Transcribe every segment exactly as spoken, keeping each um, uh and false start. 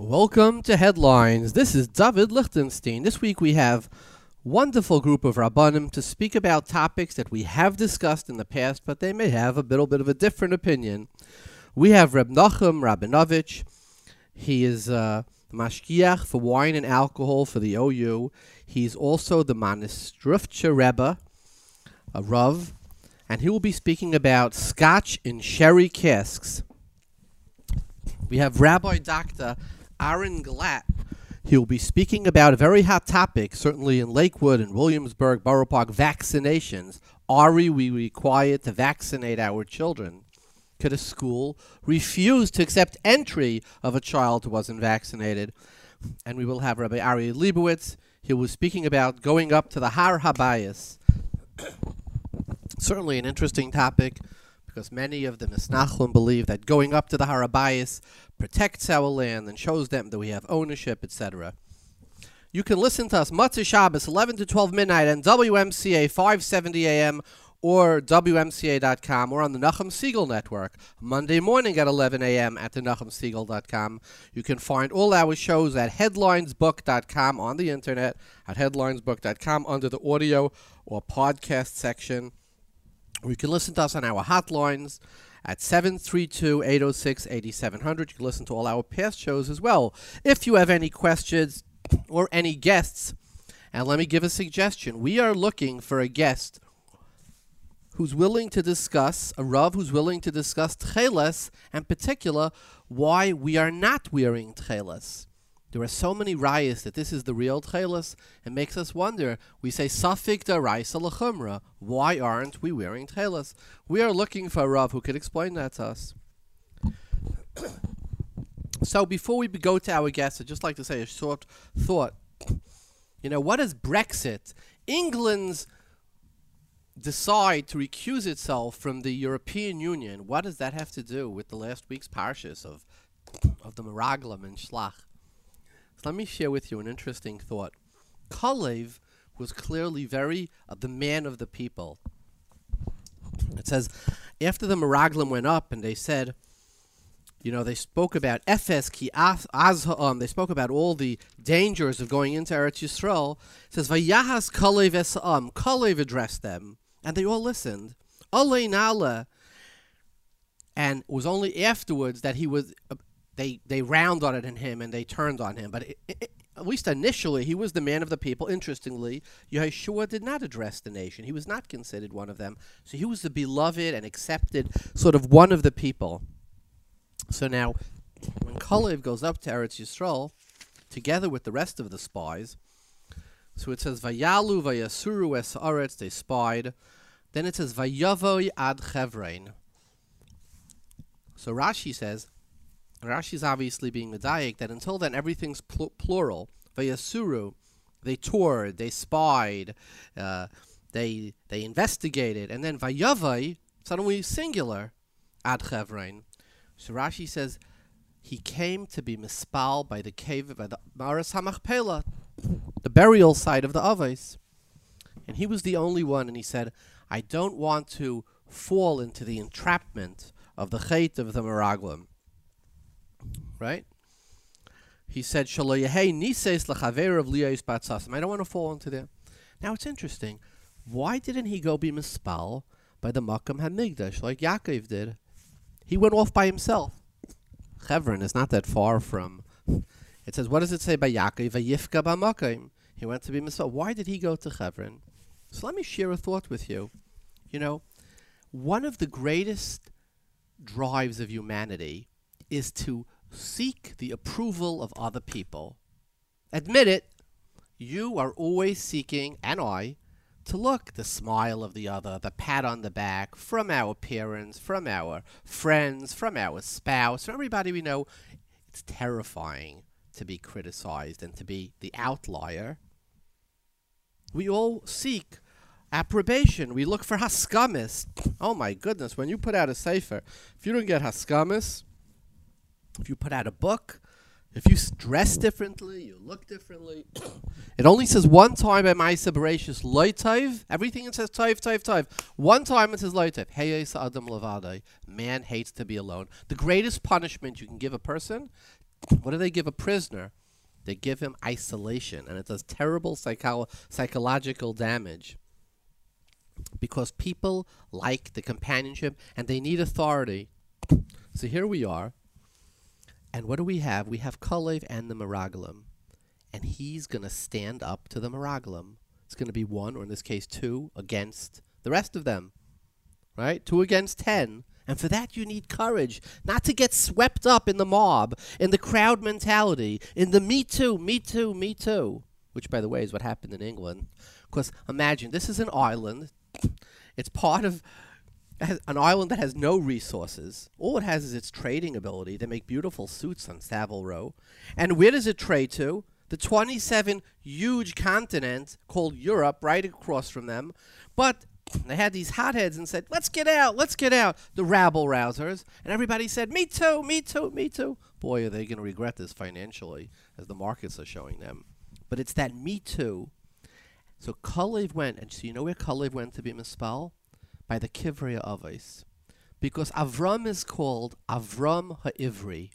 Welcome to Headlines. This is David Lichtenstein. This week we have a wonderful group of Rabbanim to speak about topics that we have discussed in the past, but they may have a little bit of a different opinion. We have Reb Nachum Rabinovich. He is uh, the mashgiach for wine and alcohol for the O U. He's also the Manistrufcha Rebbe, a Rav, and he will be speaking about scotch in sherry casks. We have Rabbi Doctor Aaron Glatt. He will be speaking about a very hot topic, certainly in Lakewood and Williamsburg Borough Park, vaccinations. Are we required to vaccinate our children? Could a school refuse to accept entry of a child who wasn't vaccinated? And we will have Rabbi Ari Leibowitz. He will be speaking about going up to the Har Habayis. Certainly an interesting topic, because many of the Misnachlim believe that going up to the Har Habayis protects our land and shows them that we have ownership, et cetera. You can listen to us Motzei Shabbos, eleven to twelve midnight, on W M C A five seventy A M or W M C A dot com, or on the Nachum Segal Network, Monday morning at eleven A M at the Nachum Segal dot com. You can find all our shows at headlines book dot com on the internet, at headlines book dot com under the audio or podcast section. Or you can listen to us on our hotlines at seven three two, eight oh six, eight seven hundred. You can listen to all our past shows as well. If you have any questions or any guests, and let me give a suggestion. We are looking for a guest who's willing to discuss, a Rav who's willing to discuss Tcheles, and in particular, why we are not wearing Tcheles. There are so many rayas that this is the real Tcheles. It makes us wonder. We say, Safik daraisa l'chumra. Why aren't we wearing Tcheles? We are looking for a Rav who could explain that to us. So before we go to our guests, I'd just like to say a short thought. You know, what is Brexit? England's decide to recuse itself from the European Union. What does that have to do with the last week's parshas of, of the Meraglim and Shlach? So let me share with you an interesting thought. Kalev was clearly very uh, the man of the people. It says, after the Meraglim went up and they said, you know, they spoke about Efes ki azha'am, they spoke about all the dangers of going into Eretz Yisrael. It says, Vayahas Kalev esa'am, Kalev addressed them, and they all listened. Alei nala. And it was only afterwards that he was... Uh, They they round on it in him and they turned on him. But it, it, at least initially, he was the man of the people. Interestingly, Yeshua did not address the nation. He was not considered one of them. So he was the beloved and accepted sort of one of the people. So now, when Kalev goes up to Eretz Yisrael, together with the rest of the spies, so it says, Vayalu vayasuru es haaretz, they spied. Then it says, Vayavoy ad Chevron. So Rashi says, Rashi's obviously being medayik that until then everything's pl- plural. Vayasuru, they toured, they spied, uh, they they investigated, and then vayavai, suddenly singular, ad Chevron. So Rashi says he came to be mispal by the cave, by the Maras Hamachpela, the burial site of the Avos, and he was the only one. And he said, I don't want to fall into the entrapment of the chait of the Meraglim. Right? He said, I don't want to fall into there. Now it's interesting. Why didn't he go be mispal by the Makam HaMigdash like Yaakov did? He went off by himself. Chevron is not that far from... It says, what does it say by Yaakov? Vayifka b'makam. He went to be mispal. Why did he go to Chevron? So let me share a thought with you. You know, one of the greatest drives of humanity is to seek the approval of other people. Admit it, you are always seeking, and I, to look the smile of the other, the pat on the back from our parents, from our friends, from our spouse, from everybody we know. It's terrifying to be criticized and to be the outlier. We all seek approbation. We look for haskamis. Oh my goodness, when you put out a sefer, if you don't get haskamis, if you put out a book, if you dress differently, you look differently. It only says one time by Ma'aseh Bereishis, Lo Tov. Everything it says Tov, Tov, Tov. One time it says Lo Tov. Heyes Adam Levadai. Man hates to be alone. The greatest punishment you can give a person What do they give a prisoner? They give him isolation, and it does terrible psycho- psychological damage because people like the companionship and they need authority. So here we are, and what do we have? We have Kalev and the Meraglim, and he's going to stand up to the Meraglim. It's going to be one, or in this case two, against the rest of them, right? Two against ten. And for that, you need courage, not to get swept up in the mob, in the crowd mentality, in the me too, me too, me too, which, by the way, is what happened in England. Because imagine, this is an island. It's part of an island that has no resources. All it has is its trading ability. They make beautiful suits on Savile Row. And where does it trade to? The twenty-seven huge continent called Europe, right across from them. But they had these hotheads and said, let's get out, let's get out, the rabble-rousers. And everybody said, me too, me too, me too. Boy, are they going to regret this financially, as the markets are showing them. But it's that me too. So Kalev went, and so you know where Kalev went to be mispal? By the Kivrei Avos. Because Avram is called Avram Ha'ivri.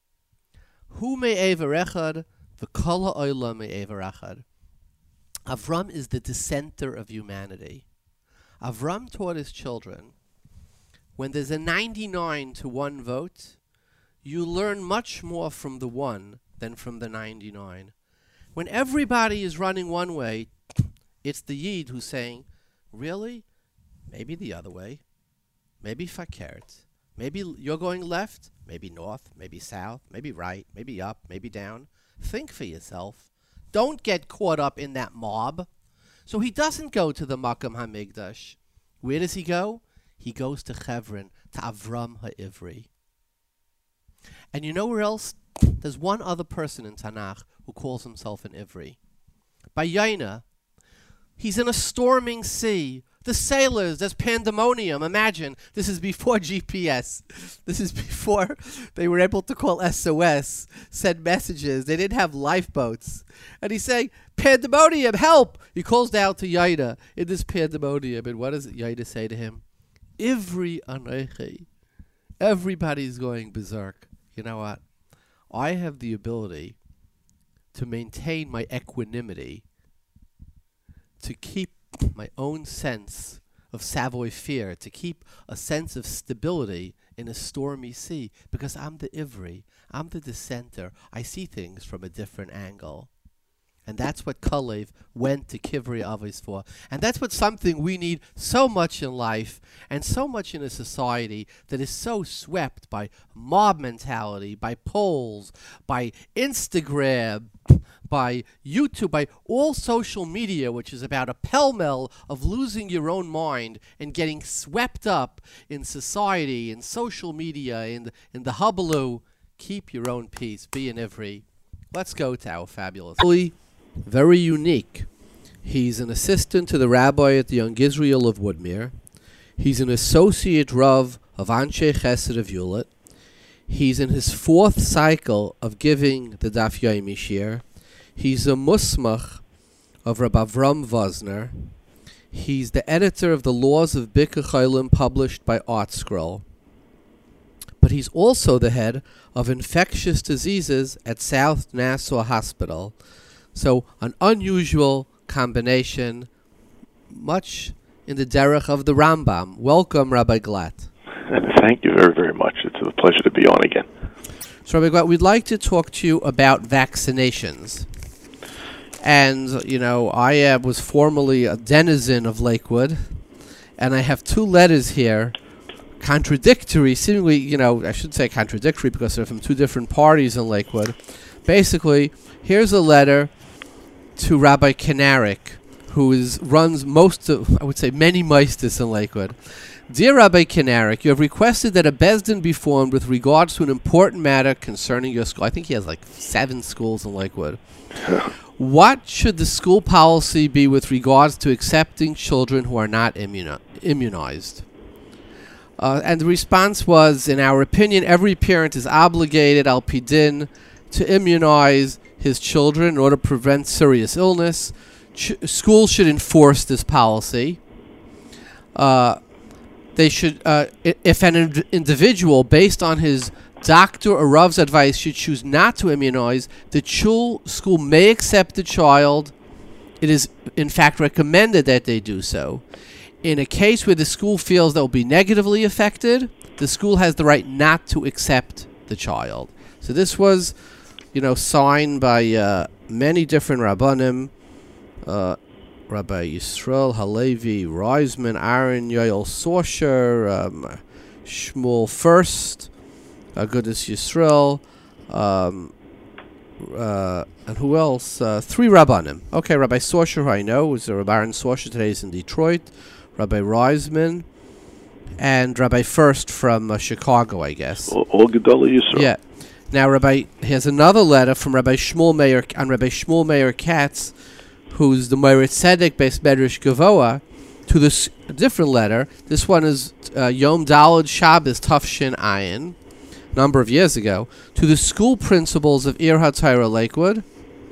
Hu me'ever echad, v'kol ha'olam me'ever echad. Avram is the dissenter of humanity. Avram taught his children, when there's a ninety-nine to one vote, you learn much more from the one than from the ninety-nine. When everybody is running one way, it's the Yid who's saying, really? Maybe the other way. Maybe fakert. Maybe you're going left, maybe north, maybe south, maybe right, maybe up, maybe down. Think for yourself. Don't get caught up in that mob. So he doesn't go to the Makam HaMikdash. Where does he go? He goes to Hebron, to Avram Ha'ivri. And you know where else? There's one other person in Tanakh who calls himself an Ivri. By Yaina, he's in a storming sea. The sailors, there's pandemonium. Imagine, this is before G P S. This is before they were able to call S O S, send messages. They didn't have lifeboats. And he's saying, pandemonium, help! He calls down to Yaina in this pandemonium. And what does Yaina say to him? Ivri anechi. Everybody's going berserk. You know what? I have the ability to maintain my equanimity, to keep my own sense of Savoy fear, to keep a sense of stability in a stormy sea, because I'm the Ivri, I'm the dissenter. I see things from a different angle. And that's what Kalev went to Kivrei Avos for. And that's what something we need so much in life and so much in a society that is so swept by mob mentality, by polls, by Instagram, by YouTube, by all social media, which is about a pell-mell of losing your own mind and getting swept up in society, in social media, in the, in the hubbub. Keep your own peace. Be an Ivri. Let's go to our fabulous... Very unique. He's an assistant to the rabbi at the Young Israel of Woodmere. He's an associate Rav of Anshe Chesed of Yulet. He's in his fourth cycle of giving the Daf Yomi Shir. He's a musmach of Rabbi Avram Vosner. He's the editor of the Laws of Bikur Cholim published by ArtScroll. But he's also the head of infectious diseases at South Nassau Hospital. So an unusual combination, much in the derech of the Rambam. Welcome, Rabbi Glatt. Thank you very, very much. It's a pleasure to be on again. So, Rabbi Glatt, we'd like to talk to you about vaccinations. And, you know, I uh, was formerly a denizen of Lakewood, and I have two letters here, contradictory, seemingly, you know, I should say contradictory because they're from two different parties in Lakewood. Basically, here's a letter to Rabbi Kanarik, who is runs most of, I would say, many meistis in Lakewood. Dear Rabbi Kanarik, you have requested that a bezdin be formed with regards to an important matter concerning your school. I think he has like seven schools in Lakewood. What should the school policy be with regards to accepting children who are not immuno- immunized? Uh, and the response was, in our opinion, every parent is obligated, al pidin, to immunize his children in order to prevent serious illness. Ch- schools should enforce this policy. Uh, they should, uh, I- if an ind- individual, based on his doctor or Rav's advice should choose not to immunize, the chul school may accept the child. It is, in fact, recommended that they do so. In a case where the school feels that will be negatively affected, the school has the right not to accept the child. So this was, you know, signed by uh, many different Rabbanim, uh, Rabbi Yisrael Halevi, Reisman, Aaron, Yoel Sorsher, um, Shmuel First, Agudas Yisrael, um, uh, and who else? Uh, three Rabbanim. Okay, Rabbi Sorsher, who I know, was a Rabbi Aaron Sorsher, today is in Detroit, Rabbi Reisman, and Rabbi First from uh, Chicago, I guess. All, all Gedolei Yisrael. Yeah. Now, Rabbi, here's another letter from Rabbi Shmuel Meir, and Rabbi Shmuel Meir Katz, who's the Meir Tzedek based Medrash Gavoa, to this a different letter. This one is uh, Yom Daled Shabbos Tafshin Ayin, number of years ago, to the school principals of Ir HaTorah Lakewood.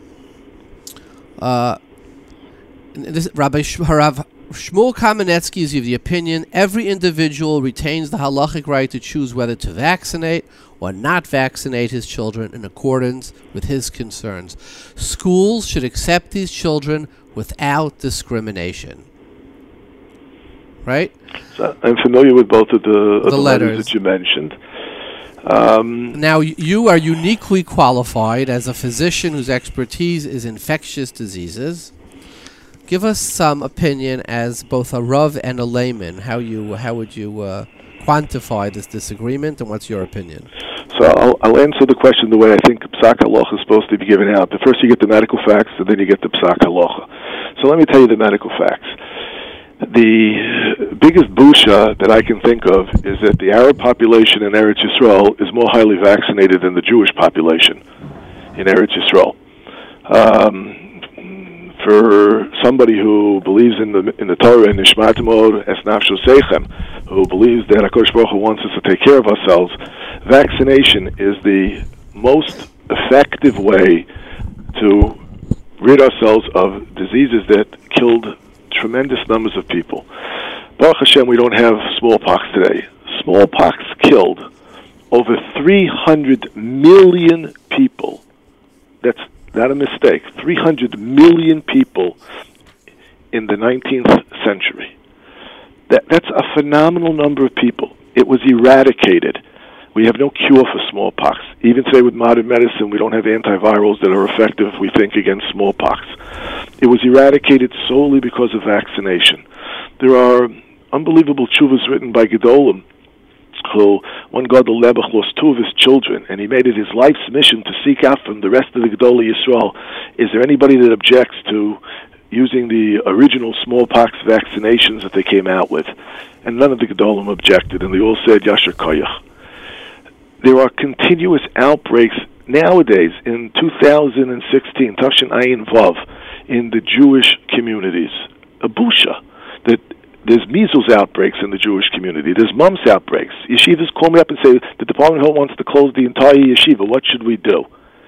Uh, this, Rabbi Sh- Harav Shmuel Kamenetsky is of the opinion every individual retains the halachic right to choose whether to vaccinate or not vaccinate his children in accordance with his concerns. Schools should accept these children without discrimination. Right? So I'm familiar with both of the, of the, the letters. letters that you mentioned. Um, now, you are uniquely qualified as a physician whose expertise is infectious diseases. Give us some opinion as both a Rav and a layman. How you how would you uh, quantify this disagreement, and what's your opinion? So I'll, I'll answer the question the way I think Psak Halacha is supposed to be given out. The first you get the medical facts, and then you get the Psak Halacha. So let me tell you the medical facts. The biggest busha that I can think of is that the Arab population in Eretz Yisrael is more highly vaccinated than the Jewish population in Eretz Yisrael. Um, for somebody who believes in the in the Torah and Nishmat Mod Es Nafsho Seichem, who believes that HaKadosh Baruch Hu wants us to take care of ourselves, vaccination is the most effective way to rid ourselves of diseases that killed tremendous numbers of people. Baruch Hashem, we don't have smallpox today. Smallpox killed over three hundred million people. That's not a mistake. three hundred million people in the nineteenth century. That, that's a phenomenal number of people. It was eradicated. We have no cure for smallpox. Even today with modern medicine, we don't have antivirals that are effective, we think, against smallpox. It was eradicated solely because of vaccination. There are unbelievable tshuvas written by Gedolim, who one Gadol Lebach lost two of his children, and he made it his life's mission to seek out from the rest of the Gedolei Yisrael, is there anybody that objects to using the original smallpox vaccinations that they came out with? And none of the Gedolim objected, and they all said, Yasher Koyach. There are continuous outbreaks nowadays in two thousand sixteen, Tafshin Ayin Vav, in the Jewish communities. A busha. That there's measles outbreaks in the Jewish community. There's mumps outbreaks. Yeshivas call me up and say, the Department of Health wants to close the entire yeshiva. What should we do?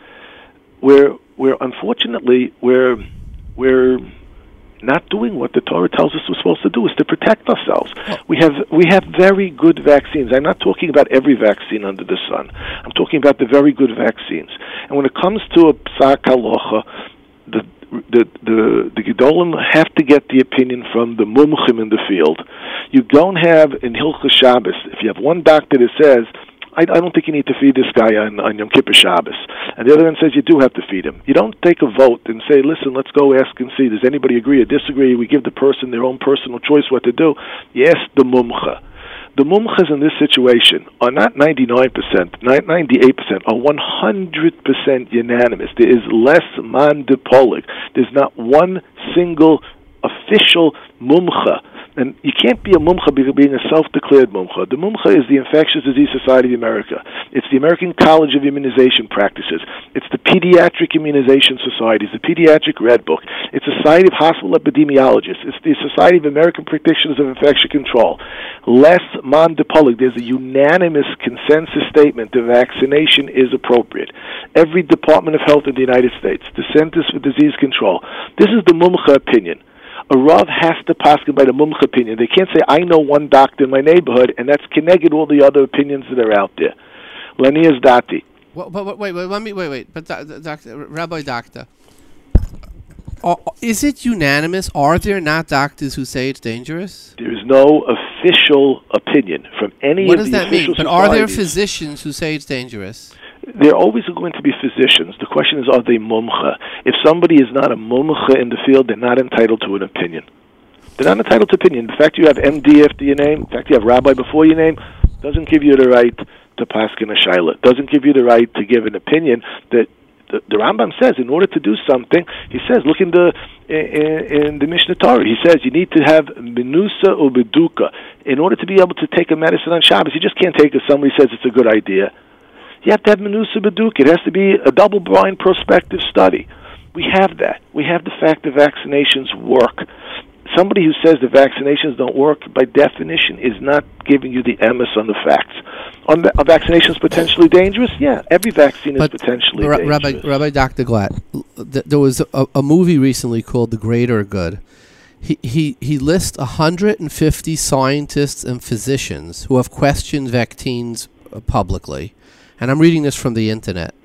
We're, we're unfortunately, we're, we're not doing what the Torah tells us we're supposed to do, is to protect ourselves. We have we have very good vaccines. I'm not talking about every vaccine under the sun. I'm talking about the very good vaccines. And when it comes to a Psak Halacha, the the the the Gedolim have to get the opinion from the mumchim in the field. You don't have in Hilchos Shabbos, if you have one doctor that says, I, I don't think you need to feed this guy on, on Yom Kippur Shabbos, and the other one says you do have to feed him. You don't take a vote and say, listen, let's go ask and see, does anybody agree or disagree? We give the person their own personal choice what to do. You ask the mumcha. The mumchas in this situation are not ninety-nine percent, ninety-eight percent, are one hundred percent unanimous. There is less man de polig. There's not one single official mumcha. And you can't be a mumcha being a self-declared mumcha. The mumcha is the Infectious Disease Society of America. It's the American College of Immunization Practices. It's the Pediatric Immunization Society. It's the Pediatric Red Book. It's the Society of Hospital Epidemiologists. It's the Society of American Practitioners of Infection Control. Less man de polig. There's a unanimous consensus statement that vaccination is appropriate. Every Department of Health in the United States, the Centers for Disease Control, this is the mumcha opinion. A Rav has to paskin by the mumcha opinion. They can't say, I know one doctor in my neighborhood, and that's connected all the other opinions that are out there. Leni is dati. Well, but, but wait, wait, let me wait, wait. But doc, doctor, Rabbi Doctor, are, is it unanimous? Are there not doctors who say it's dangerous? There is no official opinion from any What of does the that mean? official But are there societies. physicians who say it's dangerous? There are always going to be physicians. The question is, are they mumcha? If somebody is not a mumcha in the field, they're not entitled to an opinion. They're not entitled to opinion. The fact you have M D after your name, the fact you have rabbi before your name, doesn't give you the right to paskin a shaila. Doesn't give you the right to give an opinion that the, the Rambam says in order to do something, he says, look in the in, in the Mishnah Torah, he says you need to have menusa or beduka in order to be able to take a medicine on Shabbos. You just can't take it if somebody says it's a good idea. You have to have menusa beduka. It has to be a double-blind prospective study. We have that. We have the fact that vaccinations work. Somebody who says the vaccinations don't work, by definition, is not giving you the emes on the facts. On the, are vaccinations potentially dangerous? Yeah, every vaccine but is potentially Ra- dangerous. Rabbi, Rabbi Doctor Glatt, th- there was a, a movie recently called The Greater Good. He, he, he lists one hundred fifty scientists and physicians who have questioned vaccines uh, publicly. And I'm reading this from the internet.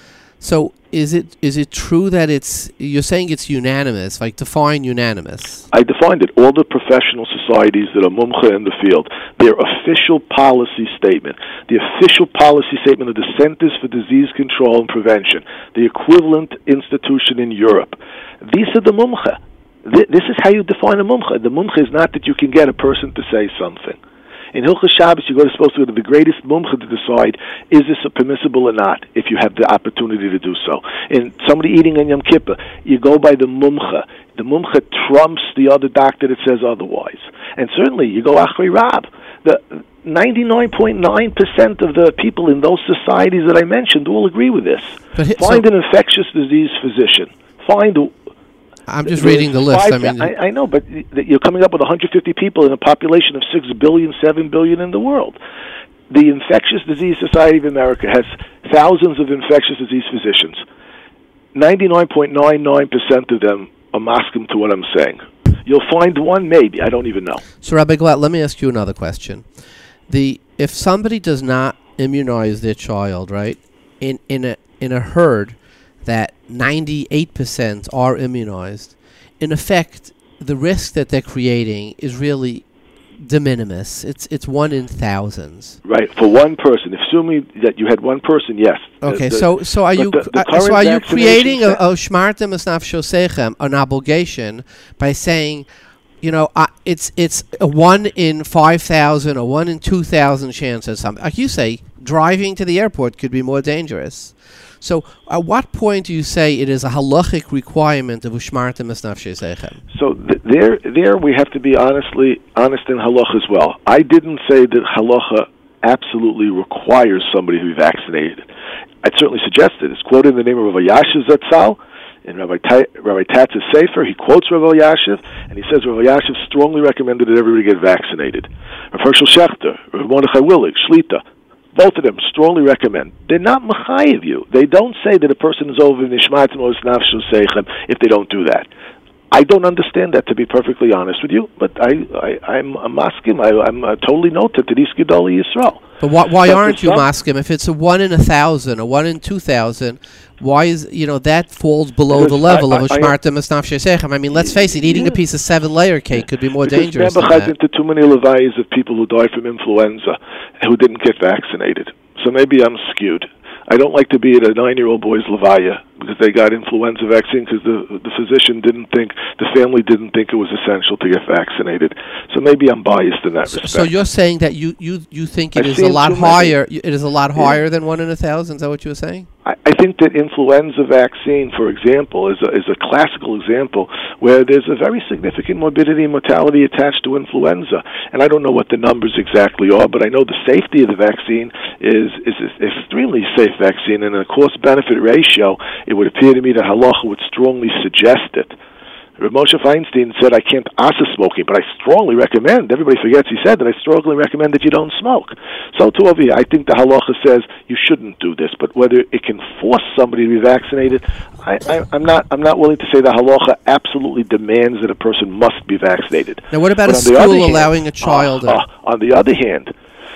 So is it is it true that it's, you're saying it's unanimous, like define unanimous? I defined it. All the professional societies that are mumcha in the field, their official policy statement, the official policy statement of the Centers for Disease Control and Prevention, the equivalent institution in Europe, these are the mumcha. Th- this is how you define a mumcha. The mumcha is not that you can get a person to say something. In Hilchos Shabbos, you're supposed to go to the greatest mumcha to decide, is this a permissible or not, if you have the opportunity to do so. In somebody eating on Yom Kippur, you go by the mumcha. The mumcha trumps the other doctor that says otherwise. And certainly, you go Achrei Rab. The ninety-nine point nine percent of the people in those societies that I mentioned all agree with this. But hi- Find so- an infectious disease physician. Find a I'm just reading the list. Five, I mean, I, I know, but you're coming up with one hundred fifty people in a population of six billion, seven billion in the world. The Infectious Disease Society of America has thousands of infectious disease physicians. ninety-nine point nine nine percent of them are masking to what I'm saying. You'll find one, maybe. I don't even know. So, Rabbi Glatt, let me ask you another question. The if somebody does not immunize their child, right, in in a in a herd that ninety-eight percent are immunized, in effect, the risk that they're creating is really de minimis. It's it's one in thousands. Right, for one person. Assuming that you had one person, yes. Okay, The- the- so so are but you the- the uh, so current are you creating a, vaccination- a shmartem esnaf shosechem, an obligation by saying, you know, uh, it's it's a one in five thousand or one in two thousand chance or something. Like you say, driving to the airport could be more dangerous. So, at what point do you say it is a halachic requirement of ushmartem esnaf shosechem? So th- there, there we have to be honestly honest in halacha as well. I didn't say that halacha absolutely requires somebody to be vaccinated. I certainly suggested. It's quoted in the name of Rabbi Yashiv Zatzal in Rabbi Ta- Rabbi Tatz's Sefer. He quotes Rabbi Yashiv, and he says Rabbi Yashiv strongly recommended that everybody get vaccinated. Rav Hershel Schechter, Rav Mordechai Willig, Shlita, both of them strongly recommend. They're not machayev you. They don't say that a person is over nishmatim or esnaf shosechem if they don't do that. I don't understand that, to be perfectly honest with you, but I, I, I'm a maskim. I, I'm uh, totally noted to these Gedolei Yisrael. But why, why But aren't for you some- maskim? If it's a one in a thousand, a one in two thousand, why is, you know, that falls below Because the level I- of a I- I- shmartem esnaf shosechem? I mean, let's face it, eating a Yeah. piece of seven-layer cake could be more Because dangerous than Nebuchad that. into too many levayas of people who died from influenza who didn't get vaccinated. So maybe I'm skewed. I don't like to be at a nine-year-old boy's levaya because they got influenza vaccine because the the physician didn't think, the family didn't think it was essential to get vaccinated. So maybe I'm biased in that So, respect. so you're saying that you, you, you think it I've is a seen lot too many. higher? It is a lot Yeah. higher than one in a thousand. Is that what you were saying? I, I think that influenza vaccine, for example, is a, is a classical example where there's a very significant morbidity and mortality attached to influenza. And I don't know what the numbers exactly are, but I know the safety of the vaccine is is an extremely safe vaccine, and a cost-benefit ratio, it would appear to me that halacha would strongly suggest it. Rav Moshe Feinstein said, I can't asa smoking, but I strongly recommend, everybody forgets he said that, I strongly recommend that you don't smoke. So too over here, I think the halacha says you shouldn't do this, but whether it can force somebody to be vaccinated, I, I, I'm not I'm not willing to say the halacha absolutely demands that a person must be vaccinated. Now, what about But a on the other school hand- allowing a child? Uh, uh, on the other hand,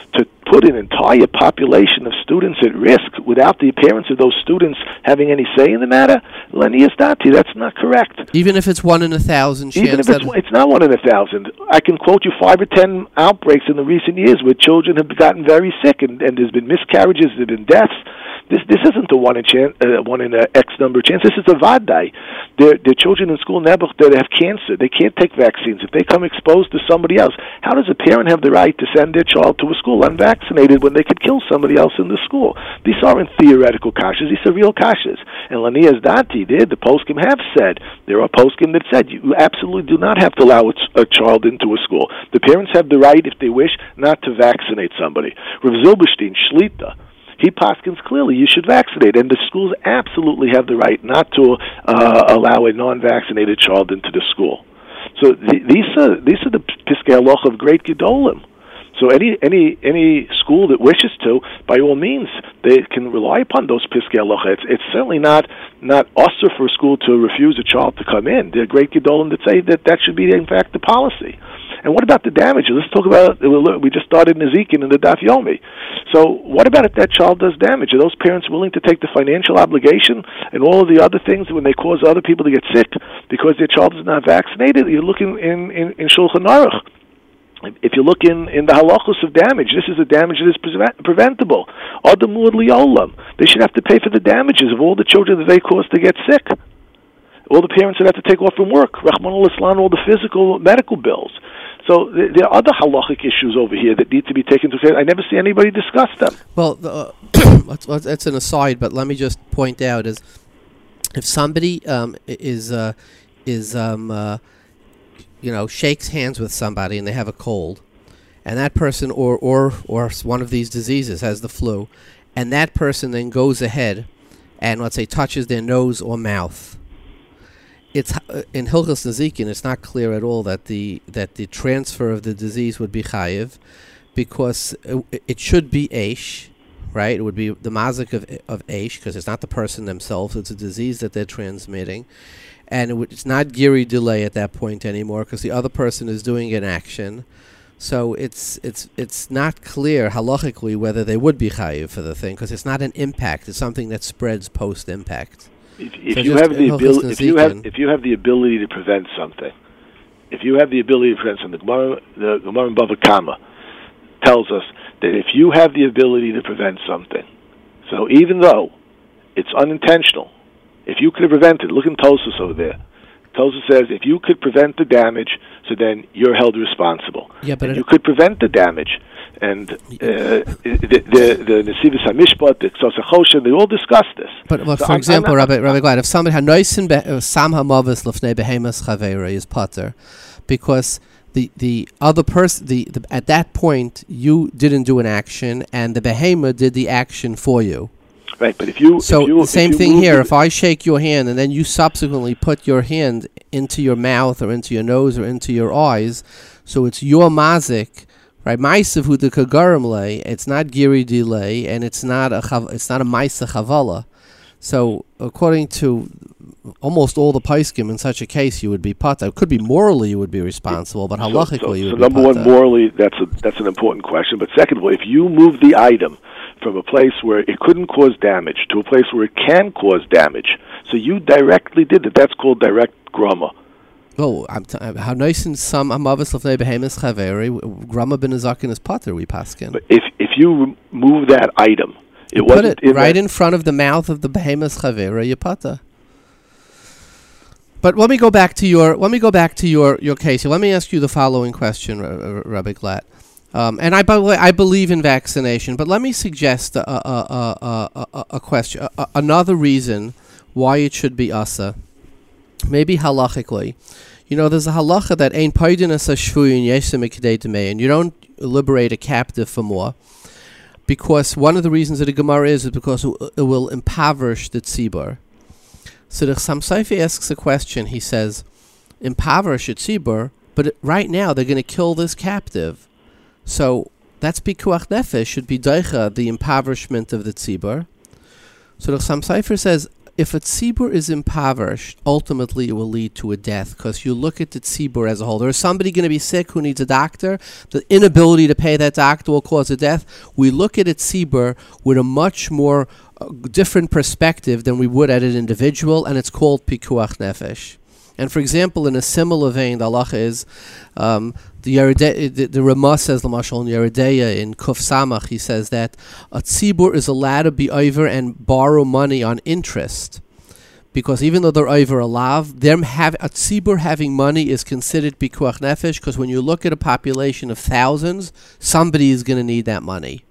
to put an entire population of students at risk without the appearance of those students having any say in the matter, Lanias Dati, that's not correct. Even if it's one in a thousand chance. Even if it's, it's not one in a thousand. I can quote you five or ten outbreaks in the recent years where children have gotten very sick, and, and there's been miscarriages, there have been deaths. This this isn't a one in chance, uh, one in a X number of chance. This is a vadai. There there are children in school in Nebuch that have cancer. They can't take vaccines. If they come exposed to somebody else, how does a parent have the right to send their child to a school unvaccinated when they could kill somebody else in the school? These aren't theoretical kashas. These are real kashas. And Lanias Dati did. The poskim have said, there are poskim that said you absolutely do not have to allow a child into a school. The parents have the right, if they wish, not to vaccinate somebody. Rav Zilberstein, Shlita, he paskins clearly you should vaccinate, and the schools absolutely have the right not to uh, allow a non-vaccinated child into the school. So th- these are these are the piskei halacha of great gedolim. So any any any school that wishes to, by all means, they can rely upon those piskei halacha. It's, it's certainly not not usher for a school to refuse a child to come in. There are great gedolim that say that that should be in fact the policy. And what about the damages? Let's talk about, we just started Nezikin in the Daf Yomi. So what about if that child does damage? Are those parents willing to take the financial obligation and all of the other things when they cause other people to get sick because their child is not vaccinated? You're looking in, in, in Shulchan Aruch. If you look in, in the halachos of damage, this is a damage that is pre- preventable. Adamur liolam. They should have to pay for the damages of all the children that they caused to get sick. All the parents that have to take off from work. Rahman al-Islam, all the physical, medical bills. So th- there are other halachic issues over here that need to be taken into account. I never see anybody discuss them. Well, uh, that's an aside, but let me just point out is if somebody um, is uh, is um, uh, you know shakes hands with somebody and they have a cold, and that person or or or one of these diseases has the flu, and that person then goes ahead and let's say touches their nose or mouth. It's uh, in Hilchos Nezikin. It's not clear at all that the that the transfer of the disease would be chayiv, because it, it should be eish, right? It would be the mazik of of eish, because it's not the person themselves; it's a disease that they're transmitting, and it would, it's not giri delay at that point anymore, because the other person is doing an action. So it's it's it's not clear halachically whether they would be chayiv for the thing, because it's not an impact; it's something that spreads post impact. If, if so you have the ability, if you have if you have the ability to prevent something, if you have the ability to prevent something, the Gemara, the Gemara in Bava Kama tells us that if you have the ability to prevent something, so even though it's unintentional, if you could have prevented, look in Tosfos over there. Tosfos says if you could prevent the damage, so then you're held responsible. Yeah, but you could prevent the damage. And uh, the the the Nesivos Hamishpat, the Ksos HaChoshen, they all discuss this. But, but so for I'm, example, I'm Rabbi Rabbi Glad, if somebody had noisin sam hamavis lefnei behemas chavera is potter, because the the other person, the, the at that point you didn't do an action, and the behema did the action for you. Right, but if you so if you, the same if you thing here. The, if I shake your hand and then you subsequently put your hand into your mouth or into your nose or into your eyes, so it's your mazik. Right, ma'asav hu de kagarim lei. It's not giri delay, and it's not a chav, it's not a ma'asa chavala. So, according to almost all the poskim, in such a case, you would be pata. It could be morally you would be responsible, but halachically so, so, you would so be number pata. one, morally, that's a that's an important question. But second of all, if you move the item from a place where it couldn't cause damage to a place where it can cause damage, so you directly did it. That's called direct grama. Oh, I'm t- how nice in some amavis lefnei behemis chaveri grama ben azakin is potter we paskin. But if if you move that item, it you wasn't put it in right in front of the mouth of the behemis chaveri, you potter. But let me go back to your let me go back to your, your case. Let me ask you the following question, Rabbi Glatt. Um, and I by the way, I believe in vaccination, but let me suggest a a a a, a, a question, a, another reason why it should be asa. Maybe halachically. You know, there's a halacha that ain't paidinas ashvuyin yesem ikdei, and you don't liberate a captive for more, because one of the reasons that the Gemara is is because it will impoverish the tzibur. So the Chassam Sofer asks a question. He says, impoverish the tzibur, but it, right now they're going to kill this captive. So that's pikuach nefesh, should be doicha the impoverishment of the tzibur. So the Chassam Sofer says, if a tzibur is impoverished, ultimately it will lead to a death, because you look at the tzibur as a whole. There is somebody going to be sick who needs a doctor. The inability to pay that doctor will cause a death. We look at a tzibur with a much more uh, different perspective than we would at an individual, and it's called pikuach nefesh. And for example, in a similar vein, the halacha is um, the Yeridei, the, the Ramah says, Lamashal in Yeridei in Kuf Samach, he says that a tzibur is allowed to be over and borrow money on interest, because even though they're over a lav, them have a tzibur having money is considered pikuach nefesh, because when you look at a population of thousands, somebody is going to need that money.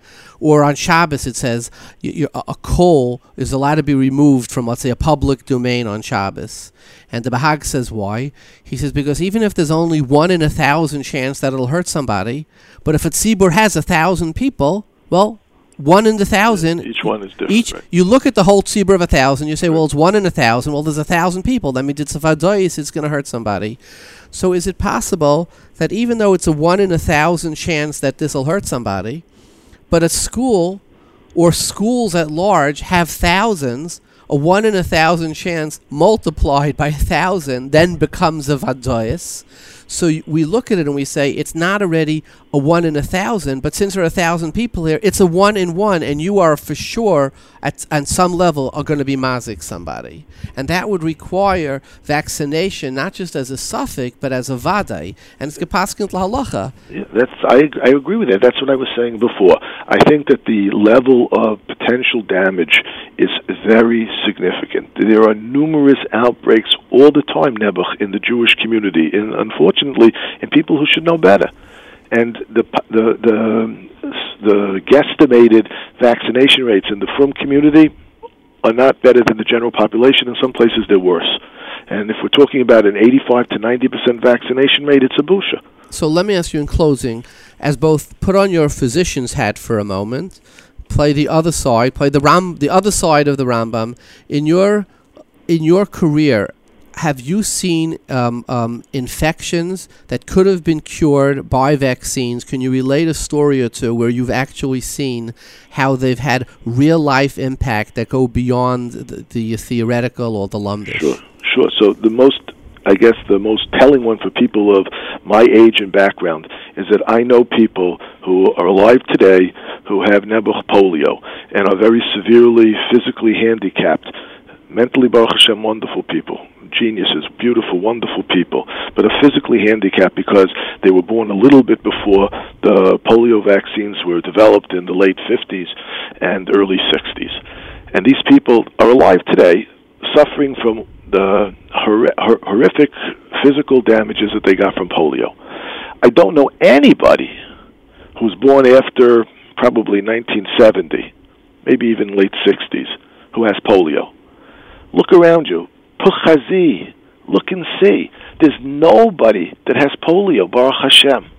Or on Shabbos it says you, you, a, a coal is allowed to be removed from, let's say, a public domain on Shabbos. And the Bahag says why? He says because even if there's only one in a thousand chance that it'll hurt somebody, but if a tzibur has a thousand people, well, one in the thousand. Each one is different. Each, right? You look at the whole tzibur of a thousand, you say, right, well, it's one in a thousand. Well, there's a thousand people. That means it's a vadayis, it's going to hurt somebody. So is it possible that even though it's a one in a thousand chance that this will hurt somebody, but a school or schools at large have thousands, a one in a thousand chance multiplied by a thousand then becomes a vadayis? So we look at it and we say it's not already a one in a thousand, but since there are a thousand people here, it's a one in one, and you are for sure at on some level are going to be mazik somebody, and that would require vaccination not just as a suffix but as a vaday, and it's gepaskin lahalacha. Yeah, that's I I agree with that. That's what I was saying before. I think that the level of potential damage is very significant. There are numerous outbreaks all the time, Nebuch, in the Jewish community, and unfortunately, in people who should know better. And the the the the guesstimated vaccination rates in the Frum community are not better than the general population. In some places, they're worse. And if we're talking about an eighty-five to ninety percent vaccination rate, it's a busha. So let me ask you in closing, as both put on your physician's hat for a moment, play the other side, play the Ram, the other side of the Rambam. In your in your career, have you seen um, um, infections that could have been cured by vaccines? Can you relate a story or two where you've actually seen how they've had real-life impact that go beyond the, the theoretical or the lumdish? Sure, sure. So the most, I guess, the most telling one for people of my age and background is that I know people who are alive today who have Nebuch polio and are very severely physically handicapped. Mentally, Baruch Hashem, wonderful people. Geniuses, beautiful, wonderful people, but are physically handicapped because they were born a little bit before the polio vaccines were developed in the late fifties and early sixties. And these people are alive today, suffering from the hor- hor- horrific physical damages that they got from polio. I don't know anybody who's born after probably nineteen seventy, maybe even late sixties, who has polio. Look around you. Puchazi, look and see. There's nobody that has polio, Baruch Hashem.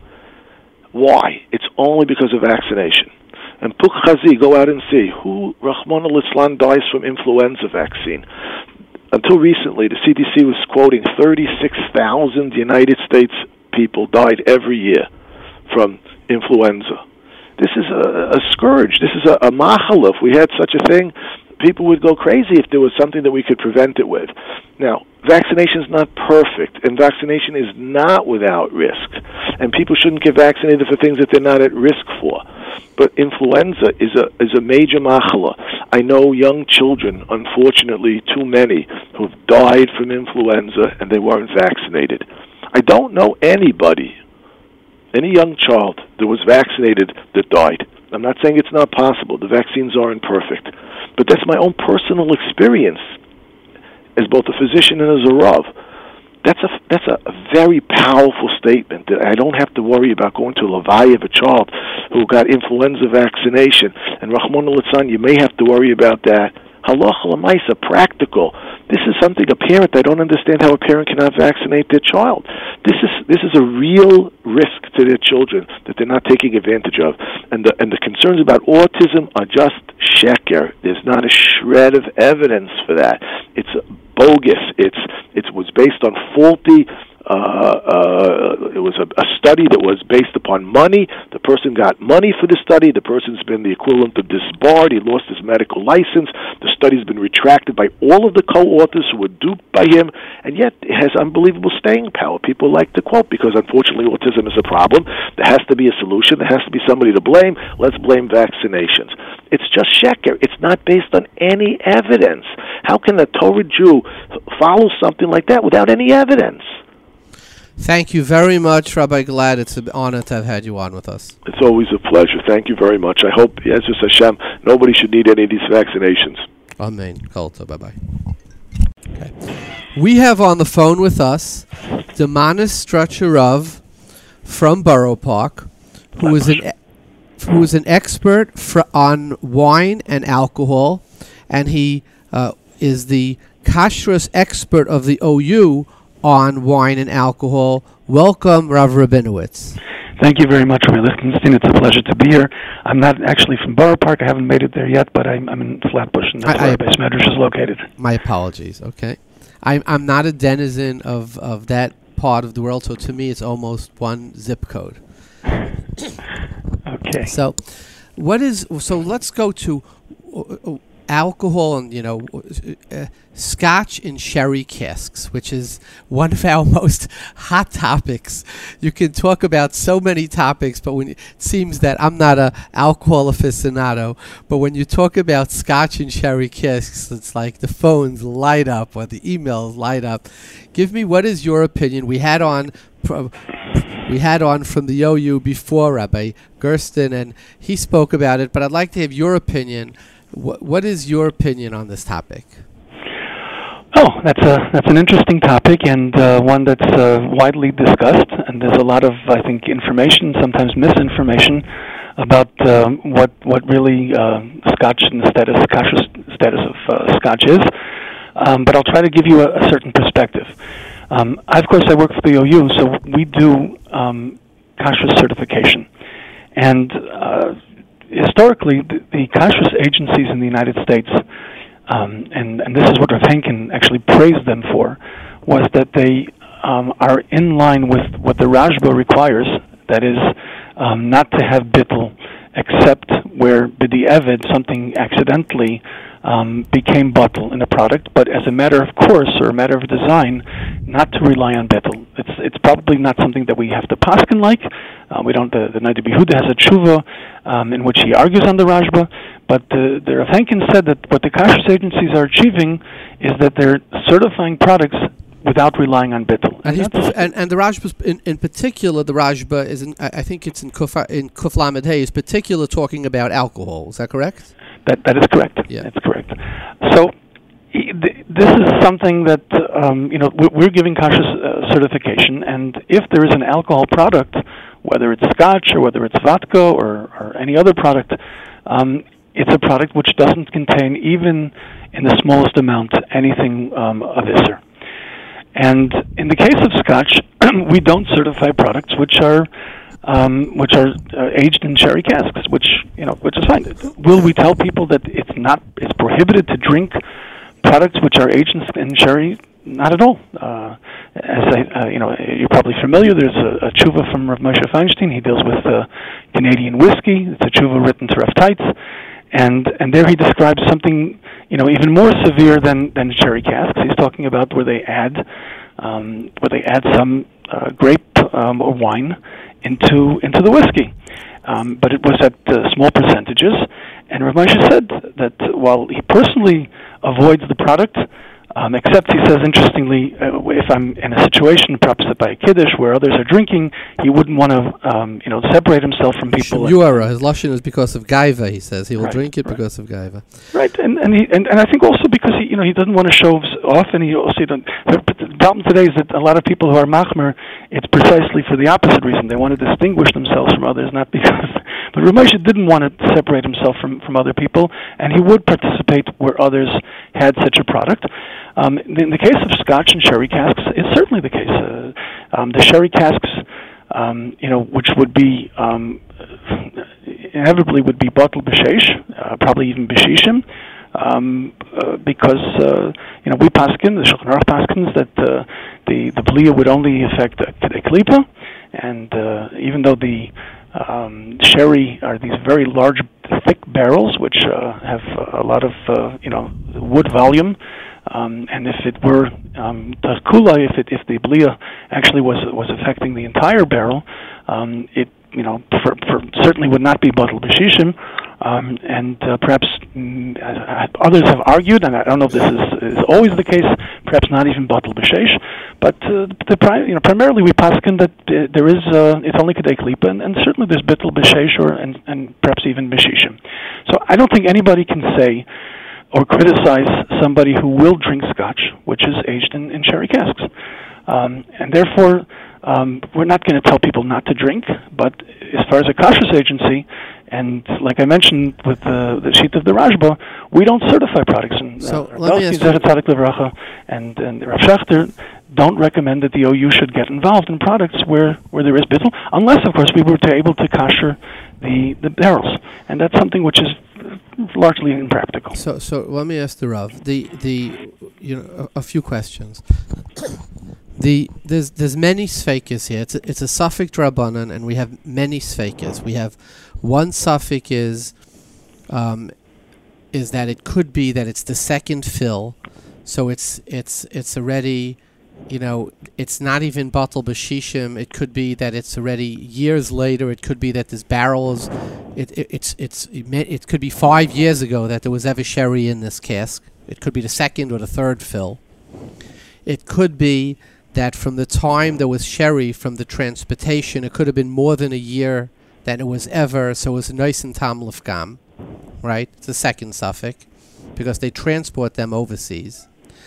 Why? It's only because of vaccination. And Puchazi, go out and see who, Rahman al-Islam, dies from influenza vaccine. Until recently, the C D C was quoting thirty-six thousand United States people died every year from influenza. This is a, a scourge. This is a, a machala. If we had such a thing, people would go crazy if there was something that we could prevent it with. Now, vaccination is not perfect, and vaccination is not without risk. And people shouldn't get vaccinated for things that they're not at risk for. But influenza is a is a major machala. I know young children, unfortunately too many, who've died from influenza and they weren't vaccinated. I don't know anybody, any young child that was vaccinated that died. I'm not saying it's not possible. The vaccines aren't perfect. But that's my own personal experience as both a physician and as a Rav. That's a that's a, a very powerful statement that I don't have to worry about going to a Levaya of a child who got influenza vaccination. And Rahman al-Litzlan, you may have to worry about that. Halacha l'maisa, practical. This is something, a parent, I don't understand how a parent cannot vaccinate their child. This is this is a real risk to their children that they're not taking advantage of. And the and the concerns about autism are just sheker. There's not a shred of evidence for that. It's bogus. It's it was based on faulty uh, it was a, a study that was based upon money. The person got money for the study. The person's been the equivalent of disbarred. He lost his medical license. The study's been retracted by all of the co-authors who were duped by him, and yet it has unbelievable staying power. People like to quote, because unfortunately autism is a problem. There has to be a solution. There has to be somebody to blame. Let's blame vaccinations. It's just sheker. It's not based on any evidence. How can a Torah Jew follow something like that without any evidence? Thank you very much, Rabbi Gilad. It's an honor to have had you on with us. It's always a pleasure. Thank you very much. I hope, Yezus Hashem, nobody should need any of these vaccinations. Amen. Kolta. Bye-bye. Okay. We have on the phone with us Demanis Stracharov from Borough Park, who is an who is an expert fr- on wine and alcohol, and he uh, is the kashrus expert of the O U on wine and alcohol. Welcome, Rav Rabinowitz. Thank you very much, Rabbi Lichtenstein. It's a pleasure to be here. I'm not actually from Borough Park. I haven't made it there yet, but I'm, I'm in Flatbush, and that's I, where I, Beis Medrash is located. My apologies. Okay, I'm I'm not a denizen of, of that part of the world, so to me it's almost one zip code. Okay. So, what is so? Let's go to uh, alcohol and you know, uh, Scotch in sherry casks, which is one of our most hot topics. You can talk about so many topics, but when it seems that I'm not a alcohol aficionado, but when you talk about Scotch in sherry casks, it's like the phones light up or the emails light up. Give me, what is your opinion? We had on. Pro- We had on from the O U before, Rabbi Gersten, and he spoke about it, but I'd like to have your opinion. Wh- what is your opinion on this topic? Oh, that's a that's an interesting topic, and uh, one that's uh, widely discussed, and there's a lot of, I think, information, sometimes misinformation, about um, what what really uh, Scotch and the status, kashrus status of uh, Scotch is. Um, but I'll try to give you a, a certain perspective. Um, I, of course, I work for the O U, so we do um, kashrus certification. And uh, historically, the, the kashrus agencies in the United States, um, and, and this is what Rav Henkin actually praised them for, was that they um, are in line with what the Rashba requires, that is, um, not to have bittul, except where b'di'evid, something accidentally Um, became bottle in a product, but as a matter of course or a matter of design, not to rely on bittul. It's it's probably not something that we have to paskin like. Uh, we don't. The, the Noda B'Yehuda has a tshuva um, in which he argues on the Rashba, but the, the Rav Henkin said that what the kashrus agencies are achieving is that they're certifying products without relying on bittul. And, he's pref- and, and the Rashba, in, in particular, the Rashba is, in, I, I think it's in Kuf, in Kuf Lamed Hey, is particular talking about alcohol. Is that correct? That that is correct. Yeah, that's correct. So th- this is something that um, you know we're, we're giving kashrus uh, certification, and if there is an alcohol product, whether it's Scotch or whether it's vodka or, or any other product, um, it's a product which doesn't contain, even in the smallest amount, anything um, of Isser. And in the case of Scotch, we don't certify products which are Um, which are uh, aged in sherry casks, which you know, which is fine. Will we tell people that it's not, it's prohibited to drink products which are aged in, in sherry? Not at all. Uh, as I, uh, you know, you're probably familiar. There's a, a tshuva from Rav Moshe Feinstein. He deals with uh, Canadian whiskey. It's a tshuva written to Rav Teitz, and and there he describes something you know even more severe than than sherry casks. He's talking about where they add um, where they add some uh, grape um, or wine into into the whiskey, um, but it was at uh, small percentages. And Rav Moshe said that while he personally avoids the product, um, except he says interestingly, uh, if I'm in a situation, perhaps by a kiddush where others are drinking, he wouldn't want to um, you know separate himself from people. Shemura, his lashon is because of gaiva. He says he will right, drink it right. because of gaiva. Right, and and he and, and I think also because he you know he doesn't want to show off, and he also don't. The problem today is that a lot of people who are machmer, it's precisely for the opposite reason. They want to distinguish themselves from others, not because. But Rav Moshe didn't want to separate himself from, from other people, and he would participate where others had such a product. Um, in the case of Scotch and sherry casks, it's certainly the case. Uh, um, the sherry casks, um, you know, which would be um, inevitably would be bottle b'sheish, uh, probably even b'shishim. Um, uh, because uh, you know we paskin, the Shulchan Aruch paskins that uh, the the Blia would only affect the Kedei Klipa, and uh, even though the um, sherry are these very large, thick barrels which uh, have a lot of uh, you know wood volume. Um, and if it were um, Kula, if it if the Blia actually was was affecting the entire barrel, um, it you know for, for certainly would not be Batel B'Shishim, um, and uh, perhaps mm, uh, others have argued, and I don't know if this is, is always the case. Perhaps not even Batel B'Sheish, but uh, the pri- you know primarily we paskin that uh, there is uh, it's only Kedei Klipa, and, and certainly there's Batel B'Sheish or and, and perhaps even B'Shishim. So I don't think anybody can say or criticize somebody who will drink scotch, which is aged in, in sherry casks. Um, and therefore, um, we're not going to tell people not to drink, but as far as a kashrus agency, and like I mentioned with the, the sheet of the Rashba, we don't certify products. And so uh, let me ask you. And, and Rav Schachter don't recommend that the O U should get involved in products where, where there is bittul, unless, of course, we were to able to kasher the, the barrels. And that's something which is largely impractical. So, so let me ask the Rav. The the you know a, a few questions. The there's there's many sfeikas here. It's a, it's a suffix drabanan, and we have many sfeikas. We have one suffix is um, is that it could be that it's the second fill, so it's it's it's already. You know, it's not even Batel B'Shishim. It could be that it's already years later. It could be that this barrel is, it, it it's it's it, may, it could be five years ago that there was ever sherry in this cask. It could be the second or the third fill. It could be that from the time there was sherry from the transportation, it could have been more than a year that it was ever. So it was nice and tam lefgam, right? It's the second suffix because they transport them overseas.